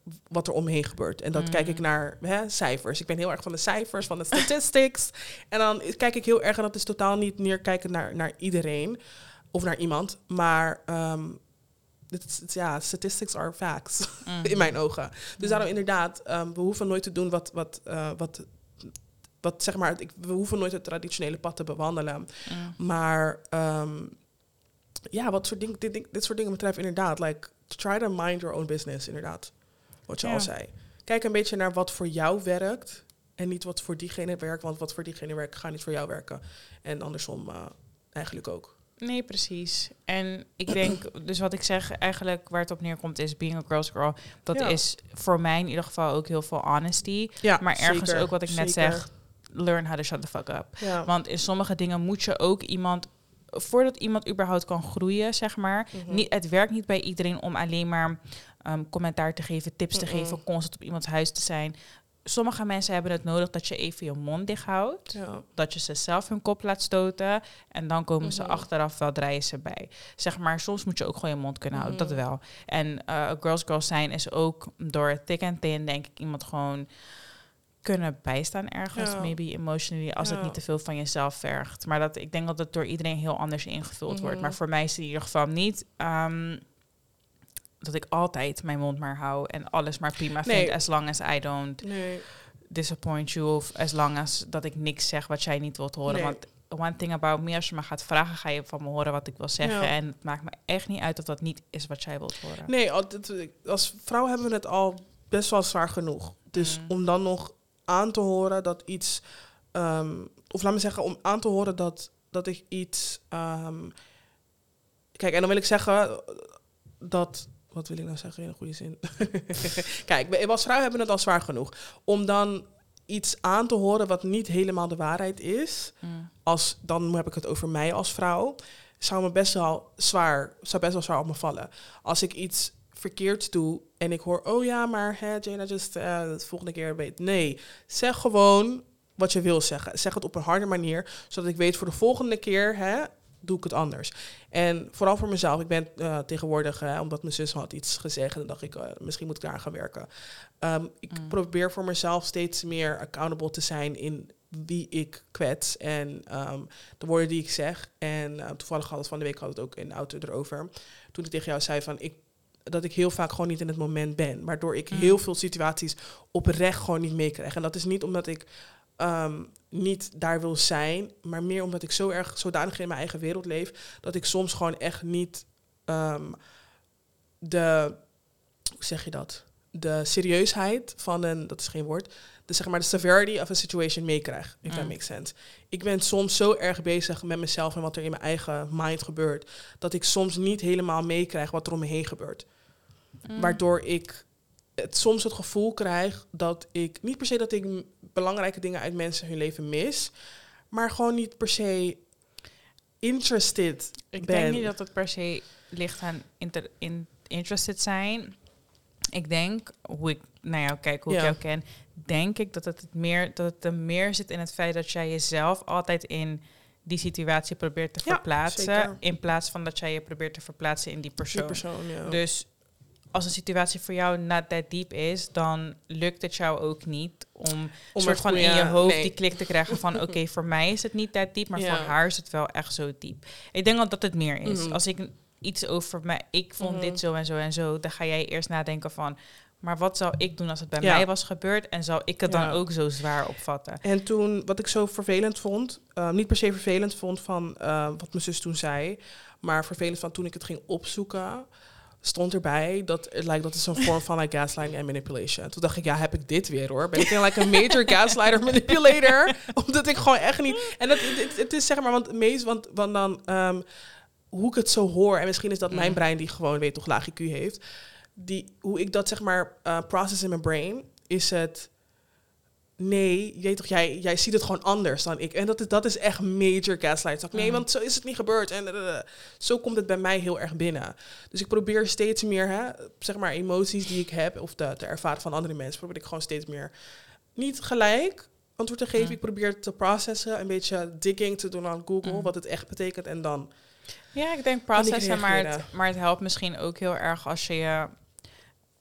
wat er omheen gebeurt. En dat Mm. kijk ik naar hè, cijfers. Ik ben heel erg van de cijfers, van de statistics. En dan kijk ik heel erg, en dat is totaal niet neerkijken naar, naar iedereen of naar iemand. Maar um, het, het, ja, statistics are facts Mm. in mijn ogen. Dus Mm. daarom inderdaad, um, we hoeven nooit te doen wat... wat, uh, wat wat zeg maar, ik, we hoeven nooit het traditionele pad te bewandelen. Mm. Maar um, ja, wat soort dingen, dit, dit soort dingen betreft inderdaad, like, try to mind your own business, inderdaad. Wat je Ja. al zei. Kijk een beetje naar wat voor jou werkt en niet wat voor diegene werkt, want wat voor diegene werkt, gaat niet voor jou werken. En andersom uh, eigenlijk ook. Nee, precies. En ik denk, dus wat ik zeg, eigenlijk waar het op neerkomt is being a girl's girl. Dat Ja. is voor mij in ieder geval ook heel veel honesty. Ja, Maar ergens zeker, ook wat ik net zeker. zeg, learn how to shut the fuck up. Ja. Want in sommige dingen moet je ook iemand, voordat iemand überhaupt kan groeien, zeg maar. Mhm. Niet, het werkt niet bij iedereen om alleen maar um, commentaar te geven, tips te Mm-mm. geven, constant op iemands huis te zijn. Sommige mensen hebben het nodig dat je even je mond dicht houdt. Ja. Dat je ze zelf hun kop laat stoten. En dan komen ze Mhm. achteraf wel draaien ze bij. Zeg maar, soms moet je ook gewoon je mond kunnen houden. Mhm. Dat wel. En uh, girls girls zijn is ook door thick and thin, denk ik, iemand gewoon kunnen bijstaan ergens. Ja. Maybe emotionally, als Ja. het niet te veel van jezelf vergt. Maar dat, ik denk dat het door iedereen heel anders ingevuld Mhm. wordt. Maar voor mij is het in ieder geval niet... Um, dat ik altijd mijn mond maar hou en alles maar prima Nee. vind, as long as I don't Nee. disappoint you, of as long as dat ik niks zeg wat jij niet wilt horen. Nee. Want one thing about me, als je me gaat vragen, ga je van me horen wat ik wil zeggen. Ja. En het maakt me echt niet uit of dat niet is wat jij wilt horen. Nee, altijd, als vrouw hebben we het al best wel zwaar genoeg. Dus Mm. om dan nog aan te horen dat iets... Um, of laat me zeggen, om aan te horen dat, dat ik iets... Um, kijk, en dan wil ik zeggen dat... Wat wil ik nou zeggen in een goede zin? Kijk, we als vrouw hebben we het al zwaar genoeg. Om dan iets aan te horen wat niet helemaal de waarheid is... Mm. Als, dan heb ik het over mij als vrouw... zou me best wel zwaar, zou best wel zwaar op me vallen. Als ik iets verkeerds doe en ik hoor... oh ja, maar hè, Jana, just uh, de volgende keer weet... Nee, zeg gewoon wat je wil zeggen. Zeg het op een harde manier, zodat ik weet voor de volgende keer... Hè, doe ik het anders. En vooral voor mezelf. Ik ben uh, tegenwoordig, hè, omdat mijn zus had iets gezegd... en dan dacht ik, uh, misschien moet ik daar gaan werken. Um, ik Mm. probeer voor mezelf steeds meer accountable te zijn... in wie ik kwets en um, de woorden die ik zeg. En uh, toevallig had het van de week had het ook in de auto erover. Toen ik tegen jou zei van ik, dat ik heel vaak gewoon niet in het moment ben. Waardoor ik Mm. heel veel situaties oprecht gewoon niet meekrijg. En dat is niet omdat ik um, niet daar wil zijn, maar meer omdat ik zo erg zodanig in mijn eigen wereld leef, dat ik soms gewoon echt niet um, de, hoe zeg je dat? De serieusheid van een, dat is geen woord, de, zeg maar, de severity of a situation meekrijg, if Mm. that makes sense. Ik ben soms zo erg bezig met mezelf en wat er in mijn eigen mind gebeurt, dat ik soms niet helemaal meekrijg wat er om me heen gebeurt. Mm. Waardoor ik het, soms het gevoel krijg dat ik, niet per se dat ik m- belangrijke dingen uit mensen hun leven mis, maar gewoon niet per se interested Ik ben. denk niet dat het per se ligt aan inter, in, interested zijn. Ik denk, hoe ik naar jou kijk, hoe Ja. ik jou ken, denk ik dat het, het meer, dat het er meer zit in het feit dat jij jezelf altijd in die situatie probeert te Ja, verplaatsen, zeker. in plaats van dat jij je probeert te verplaatsen in die persoon. Die persoon, ja. Dus als een situatie voor jou not that deep is, dan lukt het jou ook niet om, Om soort het van goede- in je hoofd nee. die klik te krijgen van oké, voor mij is het niet that deep, maar Ja. voor haar is het wel echt zo diep. Ik denk dat dat het meer is. Mhm. Als ik iets over mij, ik vond Mhm. dit zo en zo en zo, dan ga jij eerst nadenken van, maar wat zou ik doen als het bij Ja. mij was gebeurd en zou ik het Ja. dan ook zo zwaar opvatten? En toen, wat ik zo vervelend vond, uh, niet per se vervelend vond van uh, wat mijn zus toen zei, maar vervelend van toen ik het ging opzoeken, stond erbij dat het lijkt dat is een vorm van like, gaslighting en manipulation. Toen dacht ik, ja, heb ik dit weer hoor? Ben ik een like, een major gaslighter manipulator? Omdat ik gewoon echt niet. En dat, het, het is zeg maar, want meest, want, want dan um, hoe ik het zo hoor, en misschien is dat mijn Mm. brein die gewoon weet toch laag I Q heeft, die hoe ik dat zeg maar uh, process in mijn brain, is het. Nee, je weet toch, jij, jij ziet het gewoon anders dan ik. En dat is, dat is echt major gaslight. Nee, Mm. want zo is het niet gebeurd. En uh, zo komt het bij mij heel erg binnen. Dus ik probeer steeds meer, hè, zeg maar, emoties die ik heb, of de, de ervaring van andere mensen, probeer ik gewoon steeds meer niet gelijk antwoord te geven. Mm. Ik probeer het te processen, een beetje digging te doen aan Google, Mm. wat het echt betekent. En dan, Ja, ik denk Kan ik processen, maar reageren? het, maar het helpt misschien ook heel erg als je je...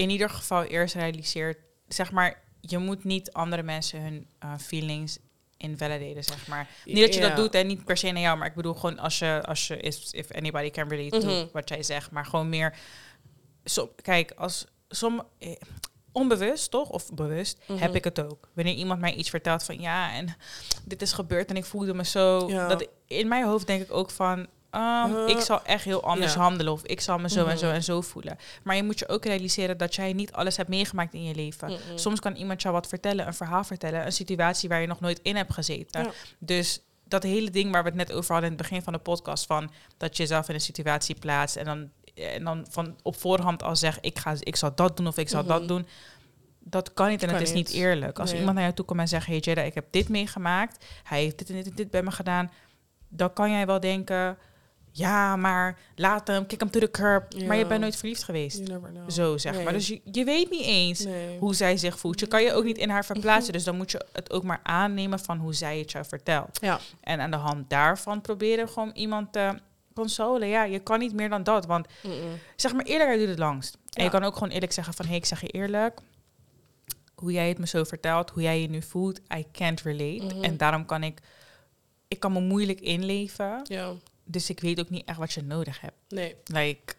in ieder geval eerst realiseert, zeg maar, je moet niet andere mensen hun uh, feelings invalideren, zeg maar. Niet dat je Ja. dat doet en niet per se naar jou, maar ik bedoel gewoon als je, als je is, if anybody can relate to Mhm. wat jij zegt, maar gewoon meer, so, kijk, als som, eh, onbewust, toch? Of bewust, Mhm. heb ik het ook. Wanneer iemand mij iets vertelt van, ja, en dit is gebeurd en ik voelde me zo, Ja. dat in mijn hoofd denk ik ook van, Um, Uh, ik zal echt heel anders ja. handelen of ik zal me zo Mhm. en zo en zo voelen. Maar je moet je ook realiseren dat jij niet alles hebt meegemaakt in je leven. Mm-mm. Soms kan iemand jou wat vertellen, een verhaal vertellen, een situatie waar je nog nooit in hebt gezeten. Ja. Dus dat hele ding waar we het net over hadden in het begin van de podcast, van dat je jezelf in een situatie plaatst en dan, en dan van op voorhand al zegt, ik, ga, ik zal dat doen of ik zal Mhm. dat doen. Dat kan niet en Kan het is niet niet. eerlijk. Als Nee. iemand naar jou toe komt en zegt, hey Jada, ik heb dit meegemaakt. Hij heeft dit en dit en dit bij me gedaan. Dan kan jij wel denken, ja, maar laat hem, kick hem to the curb. Ja. Maar je bent nooit verliefd geweest. You never know. Zo, zeg Nee. maar. Dus je, je weet niet eens Nee. hoe zij zich voelt. Je kan je ook niet in haar verplaatsen. Dus dan moet je het ook maar aannemen van hoe zij het jou vertelt. Ja. En aan de hand daarvan proberen gewoon iemand te consolen. Ja, je kan niet meer dan dat. Want Mm-mm. zeg maar, eerlijkheid duurt het langst. En Ja. je kan ook gewoon eerlijk zeggen van, hé, hey, ik zeg je eerlijk, hoe jij het me zo vertelt, hoe jij je nu voelt, I can't relate. Mhm. En daarom kan ik, ik kan me moeilijk inleven. Ja. Dus ik weet ook niet echt wat je nodig hebt. Nee. Like,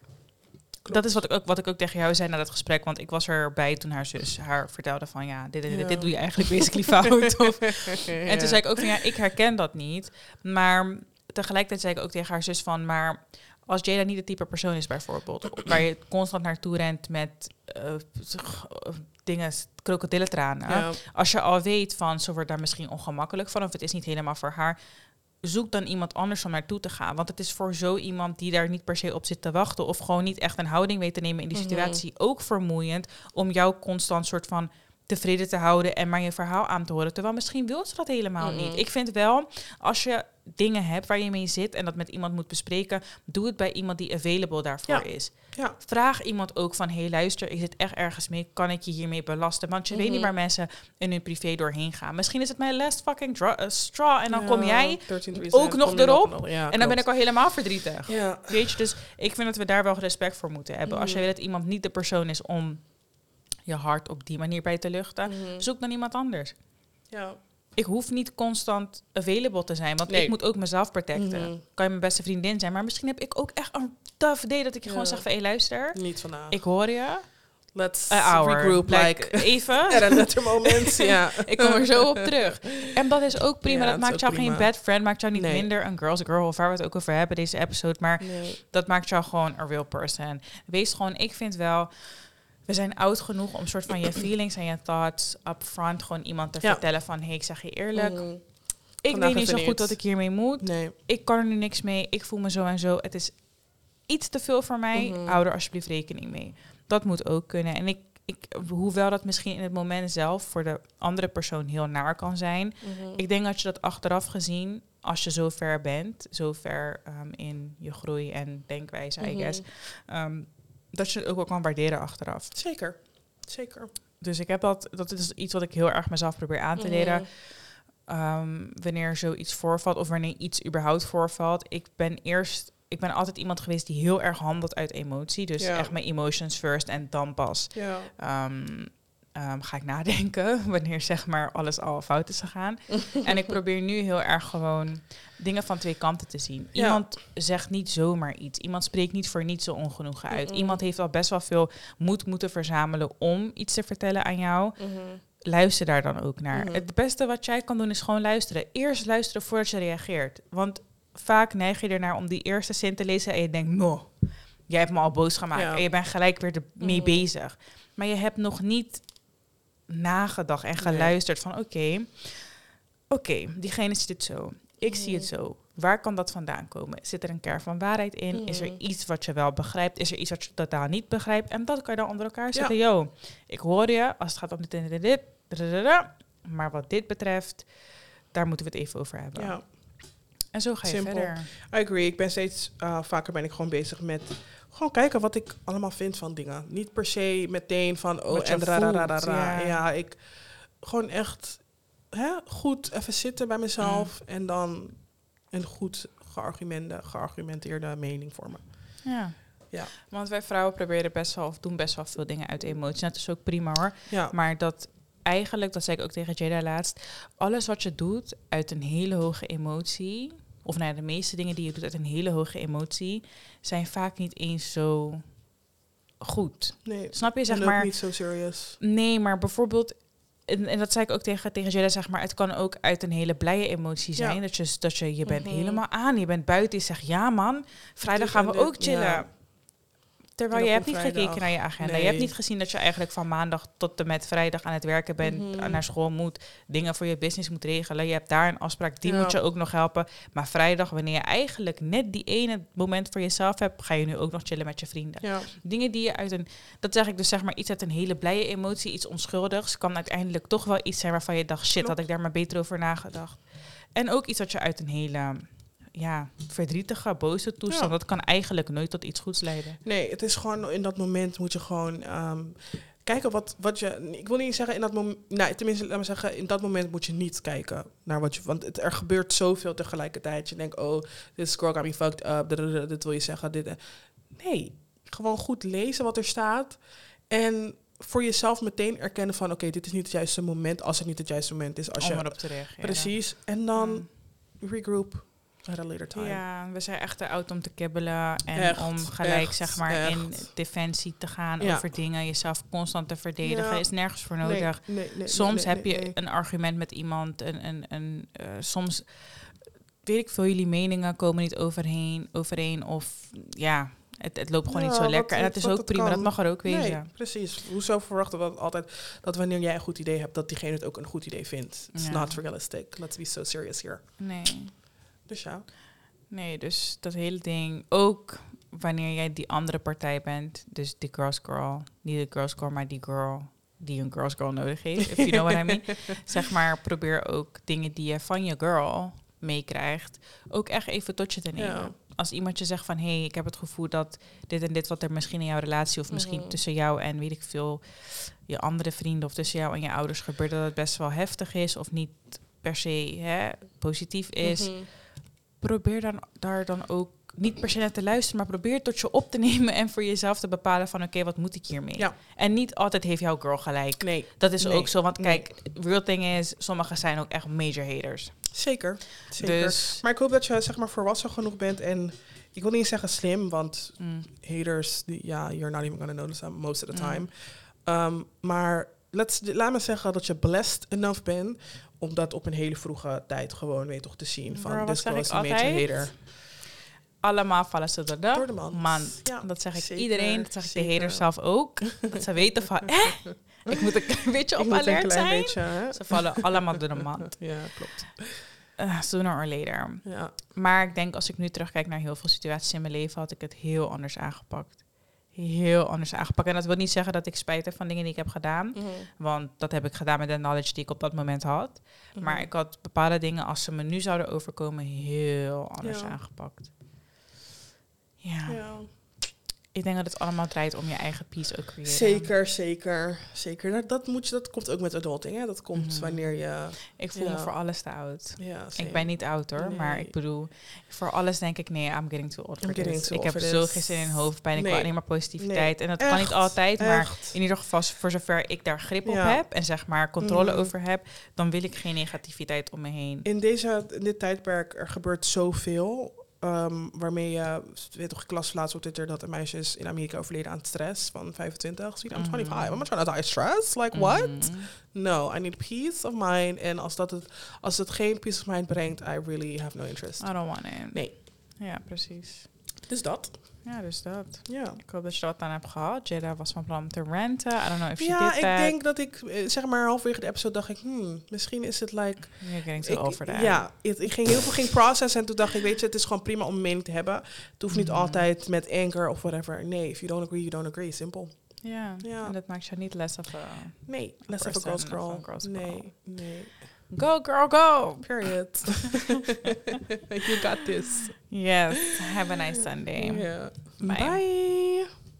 dat is wat ik, ook, wat ik ook tegen jou zei na dat gesprek. Want ik was erbij toen haar zus haar vertelde van, ja, dit, dit, dit, Ja. dit doe je eigenlijk basically fout. Of, Ja. en toen zei ik ook van, ja, ik herken dat niet. Maar tegelijkertijd zei ik ook tegen haar zus van, maar als Jada niet het type persoon is bijvoorbeeld, waar je constant naartoe rent met uh, dingen, krokodillentranen. Ja. Als je al weet van, ze wordt daar misschien ongemakkelijk van, of het is niet helemaal voor haar, zoek dan iemand anders om naartoe te gaan. Want het is voor zo iemand die daar niet per se op zit te wachten, of gewoon niet echt een houding weet te nemen in die Mhm. situatie, ook vermoeiend om jou constant soort van tevreden te houden en maar je verhaal aan te horen. Terwijl misschien wil ze dat helemaal Mhm. niet. Ik vind wel, als je dingen hebt waar je mee zit en dat met iemand moet bespreken, doe het bij iemand die available daarvoor Ja. is. Ja. Vraag iemand ook van, hey luister, ik zit echt ergens mee, kan ik je hiermee belasten? Want je weet niet Mhm. waar mensen in hun privé doorheen gaan. Misschien is het mijn last fucking dra- uh, straw en dan Ja, kom jij dertien reasons, ook nog kom je erop nog- ja, en dan ben ik klopt. al helemaal verdrietig. Ja. Weet je, dus ik vind dat we daar wel respect voor moeten hebben. Als je Mhm. weet dat iemand niet de persoon is om je hart op die manier bij te luchten, Mhm. zoek dan iemand anders. Ja. Ik hoef niet constant available te zijn, want Nee. ik moet ook mezelf protecten. Mhm. Kan je mijn beste vriendin zijn, maar misschien heb ik ook echt een tough day dat ik je Ja. gewoon zeg van, hé luister, Niet vandaag. ik hoor je. Let's Een hour. regroup like, even. at a later moment. Ja. Ik kom er zo op terug. En dat is ook prima. Ja, dat dat is maakt ook jou prima. geen bad friend. Maakt jou niet Nee. minder een girl's girl. Of waar we het ook over hebben, deze episode. Maar Nee. dat maakt jou gewoon een real person. Wees gewoon, ik vind wel, we zijn oud genoeg om soort van je feelings en je thoughts up front gewoon iemand te Ja. vertellen van, hey, ik zeg je eerlijk, Mhm. ik Vandaag weet niet even zo goed niet. wat ik hiermee moet. Nee. Ik kan er nu niks mee. Ik voel me zo en zo. Het is iets te veel voor mij. Mhm. Hou er alsjeblieft rekening mee. Dat moet ook kunnen. En ik, ik, hoewel dat misschien in het moment zelf voor de andere persoon heel naar kan zijn, Mhm. ik denk dat je dat achteraf gezien, als je zo ver bent, zo ver um, in je groei en denkwijze, I Mhm. guess, um, dat je het ook wel kan waarderen achteraf. Zeker. Zeker. Dus ik heb dat, dat is iets wat ik heel erg mezelf probeer aan te leren. Mhm. Um, wanneer zoiets voorvalt of wanneer iets überhaupt voorvalt. Ik ben eerst, ik ben altijd iemand geweest die heel erg handelt uit emotie. Dus Ja. echt mijn emotions first en dan pas Ja. um, um, ga ik nadenken wanneer zeg maar alles al fout is gegaan. En ik probeer nu heel erg gewoon dingen van twee kanten te zien. Ja. Iemand zegt niet zomaar iets. Iemand spreekt niet voor niet zo ongenoegen uit. Mm-mm. Iemand heeft al best wel veel moed moeten verzamelen om iets te vertellen aan jou. Mhm. Luister daar dan ook naar. Mhm. Het beste wat jij kan doen is gewoon luisteren. Eerst luisteren voordat je reageert. Want vaak neig je ernaar om die eerste zin te lezen en je denkt, no, jij hebt me al boos gemaakt. Ja. En je bent gelijk weer ermee Mhm. bezig. Maar je hebt nog niet nagedacht en geluisterd van, oké, oké, diegene ziet het zo. Ik zie het zo. Waar kan dat vandaan komen? Zit er een kern van waarheid in? Mhm. Is er iets wat je wel begrijpt? Is er iets wat je totaal niet begrijpt? En dat kan je dan onder elkaar zetten. Yo, ik hoor je als het gaat om dit en dit en dit. dadadada. Maar wat dit betreft, daar moeten we het even over hebben. Ja. En zo ga je Simpel. verder. I agree. Ik ben steeds uh, vaker ben ik gewoon bezig met gewoon kijken wat ik allemaal vind van dingen. Niet per se meteen van oh Wat je en ra ra ra ra voelt, ra. ja. Ja, ik gewoon echt hè, goed even zitten bij mezelf Mm. en dan een goed geargumente, geargumenteerde mening vormen. Ja. Ja. Want wij vrouwen proberen best wel, of doen best wel veel dingen uit emotie. Dat is ook prima hoor. Ja. Maar dat eigenlijk, dat zei ik ook tegen Jada laatst, alles wat je doet uit een hele hoge emotie, of nou ja, de meeste dingen die je doet uit een hele hoge emotie, zijn vaak niet eens zo goed. Nee. Snap je, zeg en ook maar? niet zo serious. Nee, maar bijvoorbeeld, en, en dat zei ik ook tegen, tegen Jada, zeg maar, het kan ook uit een hele blije emotie zijn. Ja. Dat je, dat je, je bent Mhm. helemaal aan, je bent buiten, je zegt, ja man, vrijdag Dit gaan en we dit, ook chillen. ja. Terwijl En je op hebt niet een vrijdag. gekeken naar je agenda. Nee. Je hebt niet gezien dat je eigenlijk van maandag tot en met vrijdag aan het werken bent, Mhm. naar school moet, dingen voor je business moet regelen. Je hebt daar een afspraak, die Ja. moet je ook nog helpen. Maar vrijdag, wanneer je eigenlijk net die ene moment voor jezelf hebt, ga je nu ook nog chillen met je vrienden. Ja. Dingen die je uit een, dat zeg ik dus, zeg maar, iets uit een hele blije emotie, iets onschuldigs, kan uiteindelijk toch wel iets zijn waarvan je dacht, shit, Klopt. had ik daar maar beter over nagedacht. En ook iets wat je uit een hele, ja, verdrietige, boze toestand, Ja. dat kan eigenlijk nooit tot iets goeds leiden. Nee, het is gewoon in dat moment moet je gewoon ehm, kijken wat, wat je... Ik wil niet zeggen in dat moment... Nou, tenminste, laat me zeggen, in dat moment moet je niet kijken naar wat je... Want het, er gebeurt zoveel tegelijkertijd. Je denkt, oh, this girl got me fucked up. Dit, dit wil je zeggen, dit... en- Nee, gewoon goed lezen wat er staat. En voor jezelf meteen erkennen van... Oké, dit is niet het juiste moment als het niet het juiste moment is. Als Om je, erop te reageren. precies. En dan Mm. regroup at a later time. Ja, we zijn echt te oud om te kibbelen en Echt, om gelijk echt, zeg maar echt. in defensie te gaan Ja. over dingen, jezelf constant te verdedigen, Ja. is nergens voor Nee, nodig. nee, nee, Soms nee, heb nee, je nee. een argument met iemand, een, een, een, uh, soms weet ik veel, jullie meningen komen niet overheen, overeen of ja, het, het loopt gewoon Ja, niet zo wat- lekker. En dat is wat ook het prima, kan. dat mag er ook Nee, wezen. precies. Hoezo verwachten we altijd dat wanneer jij een goed idee hebt, dat diegene het ook een goed idee vindt? It's Ja. not realistic. Let's be so serious here. Nee. Dus ja. Nee, dus dat hele ding, ook wanneer jij die andere partij bent, dus die girls girl, niet de girls girl, maar die girl die een girls girl nodig heeft, if you know what I mean. Zeg maar, probeer ook dingen die je van je girl meekrijgt, ook echt even tot je te nemen. Ja. Als iemand je zegt van, hé, hey, ik heb het gevoel dat dit en dit wat er misschien in jouw relatie of misschien Mhm. tussen jou en weet ik veel, je andere vrienden of tussen jou en je ouders gebeurt, dat het best wel heftig is of niet per se hè, positief is. Mhm. Probeer dan daar dan ook niet per se naar te luisteren, maar probeer tot je op te nemen en voor jezelf te bepalen van oké, wat moet ik hiermee? Ja. En niet altijd heeft jouw girl gelijk. Nee, Dat is Nee. ook zo, want Nee. kijk, real thing is, sommigen zijn ook echt major haters. zeker. zeker. Dus, Maar ik hoop dat je zeg maar volwassen genoeg bent en ik wil niet zeggen slim, want mm, haters, die, ja, you're not even gonna notice them most of the Mm. time. Um, maar let's, laat me zeggen dat je blessed enough bent om dat op een hele vroege tijd gewoon weet toch te zien van Girl, wat this zeg girl ik is een major altijd? hater. allemaal vallen ze door de, Door de mand. man. Ja, Dat zeg ik zeker, iedereen, dat zeg ik de zeker. haters zelf ook. Dat ze weten van, eh, ik moet een klein beetje Ik op moet een alert klein zijn. beetje, hè? Ze vallen allemaal door de mand. Ja, klopt. Uh, sooner or later. Ja. Maar ik denk als ik nu terugkijk naar heel veel situaties in mijn leven, had ik het heel anders aangepakt. Heel anders aangepakt. En dat wil niet zeggen dat ik spijt heb van dingen die ik heb gedaan. Mhm. Want dat heb ik gedaan met de knowledge die ik op dat moment had. Maar ik had bepaalde dingen, als ze me nu zouden overkomen, heel anders Ja. aangepakt. Ja. Ja. Ik denk dat het allemaal draait om je eigen peace ook creëren. Zeker, zeker, zeker. Dat, dat, moet je, dat komt ook met adulting, hè? Dat komt Mhm. wanneer je... Ik voel Ja. me voor alles te oud. Ja, same. Ik ben niet oud hoor, Nee. maar ik bedoel, voor alles denk ik, nee, I'm getting too old for I'm getting this. too Ik old heb for zo this. geen zin in hoofdpijn, ik wil Nee. alleen maar positiviteit. Nee. En dat kan niet Echt, altijd, maar echt. in ieder geval voor zover ik daar grip op Ja. heb en zeg maar controle Mhm. over heb, dan wil ik geen negativiteit om me heen. In, deze, in dit tijdperk, er gebeurt zoveel... Um, waarmee je, weet toch, ik las laatst op Twitter dat een meisje is in Amerika overleden aan stress van vijfentwintig. Zie je, I'm Mhm. twenty-five, I'm not trying to die of stress. Like, what? Mhm. No, I need peace of mind. En als, dat het, als het geen peace of mind brengt, I really have no interest. I don't want it. Nee. Ja, precies. Dus dat. Ja, dus dat. Ja. Ik hoop dat je er wat aan hebt gehad. Jada was van plan om te ranten. I don't know if she Ja, did ik that. denk dat ik, eh, zeg maar halverwege de episode dacht ik, hmm, misschien is het like... You're getting too Ik, old for that. ja, het- ik ging heel veel ging processen en toen dacht ik, weet je, het is gewoon prima om een mening te hebben. Het hoeft niet Mhm. altijd met anger of whatever. Nee, if you don't agree, you don't agree. Simpel. Ja, Ja. en dat maakt je niet less of a... Nee, let's have a Person girl's of girl. a girl's girl. Nee, nee. Go girl, go! Period. You got this. Yes, have a nice Sunday. Yeah. Bye. Bye.